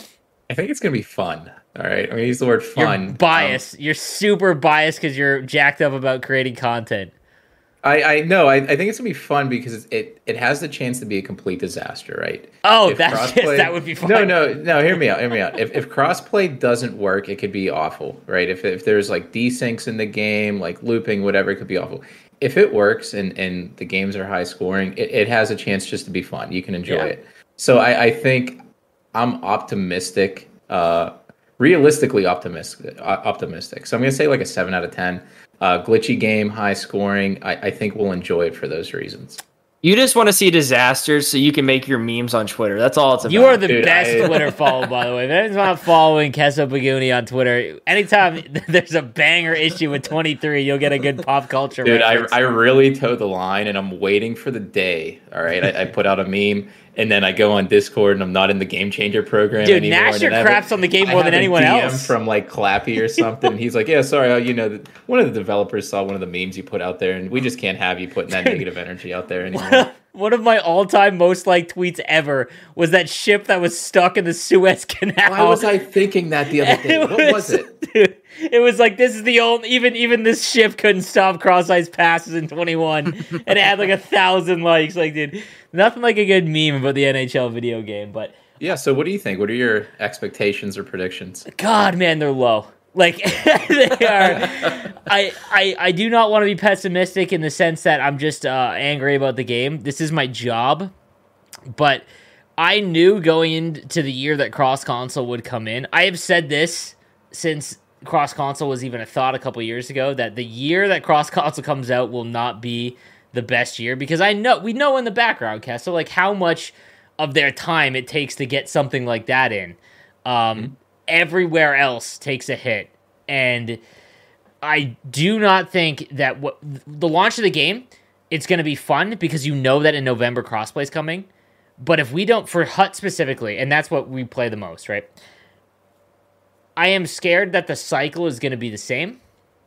I think it's going to be fun. All right. I'm going to use the word fun. You're biased. Um, you're super biased because you're jacked up about creating content. I, I no, I, I think it's going to be fun because it, it has the chance to be a complete disaster, right? Oh, if that's yes, that would be fun. No, no, no, hear me out. Hear me out. If, if crossplay doesn't work, it could be awful, right? If, if there's like desyncs in the game, like looping, whatever, it could be awful. If it works and, and the games are high scoring, it, it has a chance just to be fun. You can enjoy yeah. it. So I, I think... I'm optimistic, uh, realistically optimistic. Uh, optimistic. So I'm going to say like a seven out of ten. Uh, glitchy game, high scoring. I, I think we'll enjoy it for those reasons. You just want to see disasters so you can make your memes on Twitter. That's all it's about. You are the Dude, best I... Twitter follow, by the way. If anyone's not following Kessa Baguni on Twitter, anytime there's a banger issue with twenty-three, you'll get a good pop culture Dude, I, reference. I really toe the line, and I'm waiting for the day. All right, I, I put out a meme, and then I go on Discord, and I'm not in the Game Changer program Dude, anymore. Nash your I craps a, on the game I more than a anyone D M else. From like Clappy or something. He's like, yeah, sorry, uh, you know, one of the developers saw one of the memes you put out there, and we just can't have you putting that negative energy out there anymore. One of my all-time most liked tweets ever was that ship that was stuck in the Suez Canal. Why was I thinking that the other day? What was, was it? Dude, it was like, this is the only, even even this ship couldn't stop cross-ice passes in twenty-one, and it had like a thousand likes. Like, dude, nothing like a good meme about the N H L video game. But yeah, so what do you think? What are your expectations or predictions? God, man, they're low. Like, they are. I, I I do not want to be pessimistic in the sense that I'm just uh, angry about the game. This is my job. But I knew going into the year that Cross Console would come in. I have said this since Cross Console was even a thought a couple years ago, that the year that Cross Console comes out will not be the best year, because I know we know in the background, Kessel, like how much of their time it takes to get something like that in. Um, mm-hmm. Everywhere else takes a hit, and I do not think that what the launch of the game, it's going to be fun because you know that in November crossplay is coming. But if we don't, for H U T specifically, and that's what we play the most, right? I am scared that the cycle is going to be the same.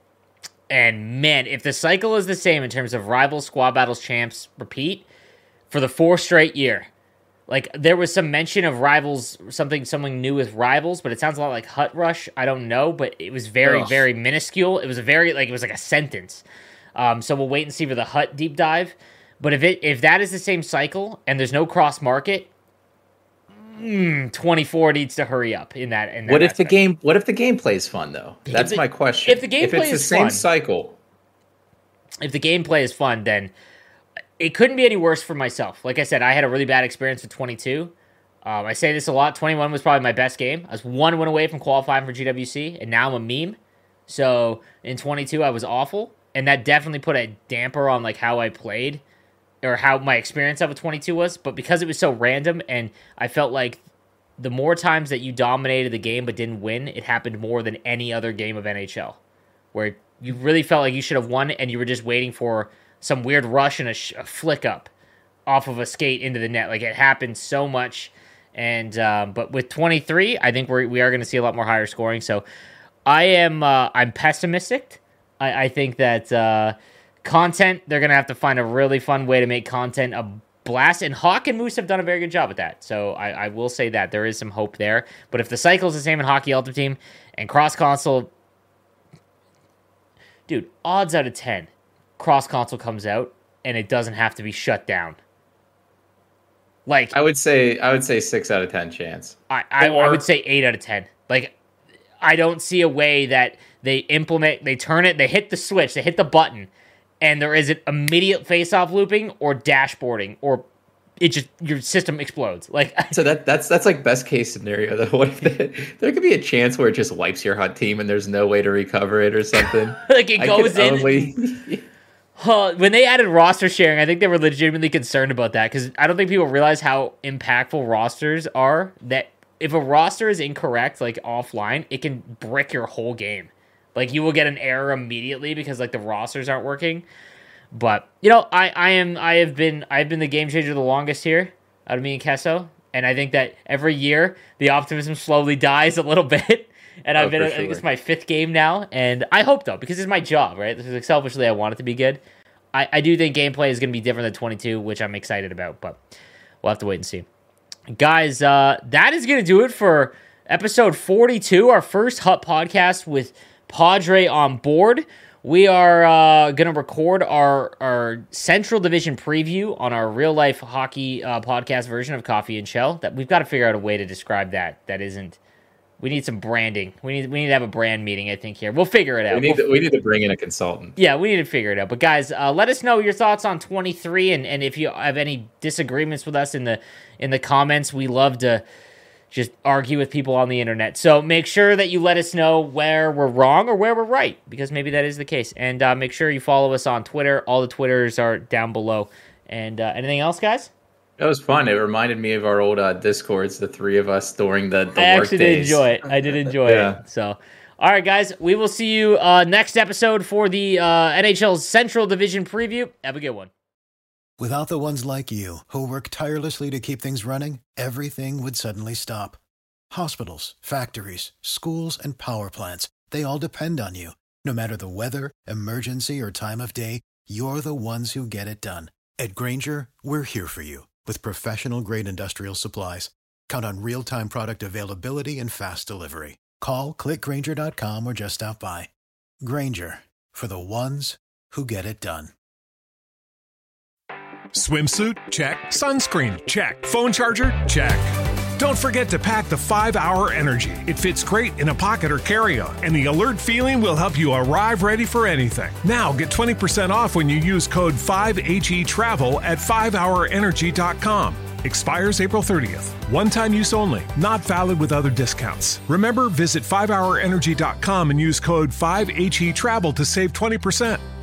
And man, if the cycle is the same in terms of Rivals, Squad Battles, Champs, repeat, for the fourth straight year. Like, there was some mention of Rivals, something something new with Rivals, but it sounds a lot like H U T Rush. I don't know, but it was very, Ugh. very minuscule. It was a very, like, it was like a sentence. Um, so we'll wait and see for the H U T deep dive. But if it if that is the same cycle and there's no cross market, mm, twenty-four needs to hurry up in that. In that what if aspect. the game? What if the gameplay is fun though? That's the, my question. If the gameplay if it's the is same fun, cycle, if the gameplay is fun, then it couldn't be any worse for myself. Like I said, I had a really bad experience with twenty-two. Um, I say this a lot. twenty-one was probably my best game. I was one win away from qualifying for G W C, and now I'm a meme. So in twenty-two, I was awful, and that definitely put a damper on like how I played or how my experience of a twenty-two was. But because it was so random, and I felt like the more times that you dominated the game but didn't win, it happened more than any other game of N H L, where you really felt like you should have won, and you were just waiting for some weird rush and a, sh- a flick up off of a skate into the net. Like it happened so much. And um, but with twenty-three, I think we're, we are going to see a lot more higher scoring. So I am uh, I'm pessimistic. I, I think that uh, content, they're going to have to find a really fun way to make content a blast. And Hawk and Moose have done a very good job with that. So I, I will say that there is some hope there. But if the cycle is the same in Hockey Ultimate Team and cross console, dude, odds out of ten, cross console comes out and it doesn't have to be shut down. Like I would say, I would say six out of ten chance. I, I, Or- I would say eight out of ten. Like, I don't see a way that they implement, they turn it, they hit the switch, they hit the button, and there isn't immediate face-off looping or dashboarding, or it just your system explodes. Like, So that that's that's like best case scenario. Though, what if the, there could be a chance where it just wipes your H U T team and there's no way to recover it or something? like it I goes could in. only- Huh, when they added roster sharing, I think they were legitimately concerned about that because I don't think people realize how impactful rosters are. That if a roster is incorrect, like offline, it can brick your whole game. Like you will get an error immediately because like the rosters aren't working. But you know, I, I am I have been I've been the game changer the longest here out of me and Kesso, and I think that every year the optimism slowly dies a little bit. And I've Oh, been, for I think sure. it's my fifth game now, and I hope though, because it's my job, right? This is like, selfishly, I want it to be good. I, I do think gameplay is going to be different than twenty-two, which I'm excited about, but we'll have to wait and see. Guys, uh, that is going to do it for episode forty-two, our first H U T podcast with Padre on board. We are uh, going to record our, our Central Division preview on our real-life hockey uh, podcast version of Coffee and Shell. That we've got to figure out a way to describe that. That isn't... We need some branding. We need we need to have a brand meeting, I think, here. We'll figure it out. we need We'll- to, we need to bring in a consultant. yeah, we need to figure it out. But guys, uh, let us know your thoughts on twenty-three, and, and if you have any disagreements with us in the in the comments, we love to just argue with people on the internet. So make sure that you let us know where we're wrong or where we're right, because maybe that is the case. And uh, make sure you follow us on Twitter. All the Twitters are down below. And uh, anything else, guys? That was fun. It reminded me of our old uh, Discords, the three of us during the, the I work actually did days. enjoy it. I did enjoy Yeah. it. So, all right, guys, we will see you uh, next episode for the uh, N H L Central Division preview. Have a good one. Without the ones like you, who work tirelessly to keep things running, everything would suddenly stop. Hospitals, factories, schools, and power plants, they all depend on you. No matter the weather, emergency, or time of day, you're the ones who get it done. At Grainger, we're here for you with professional-grade industrial supplies. Count on real-time product availability and fast delivery. Call, click Grainger dot com, or just stop by. Grainger, for the ones who get it done. Swimsuit? Check. Sunscreen? Check. Phone charger? Check. Don't forget to pack the five hour Energy. It fits great in a pocket or carry-on, and the alert feeling will help you arrive ready for anything. Now get twenty percent off when you use code five H E travel at five hour energy dot com. Expires April thirtieth. One-time use only. Not valid with other discounts. Remember, visit five hour energy dot com and use code five H E travel to save twenty percent.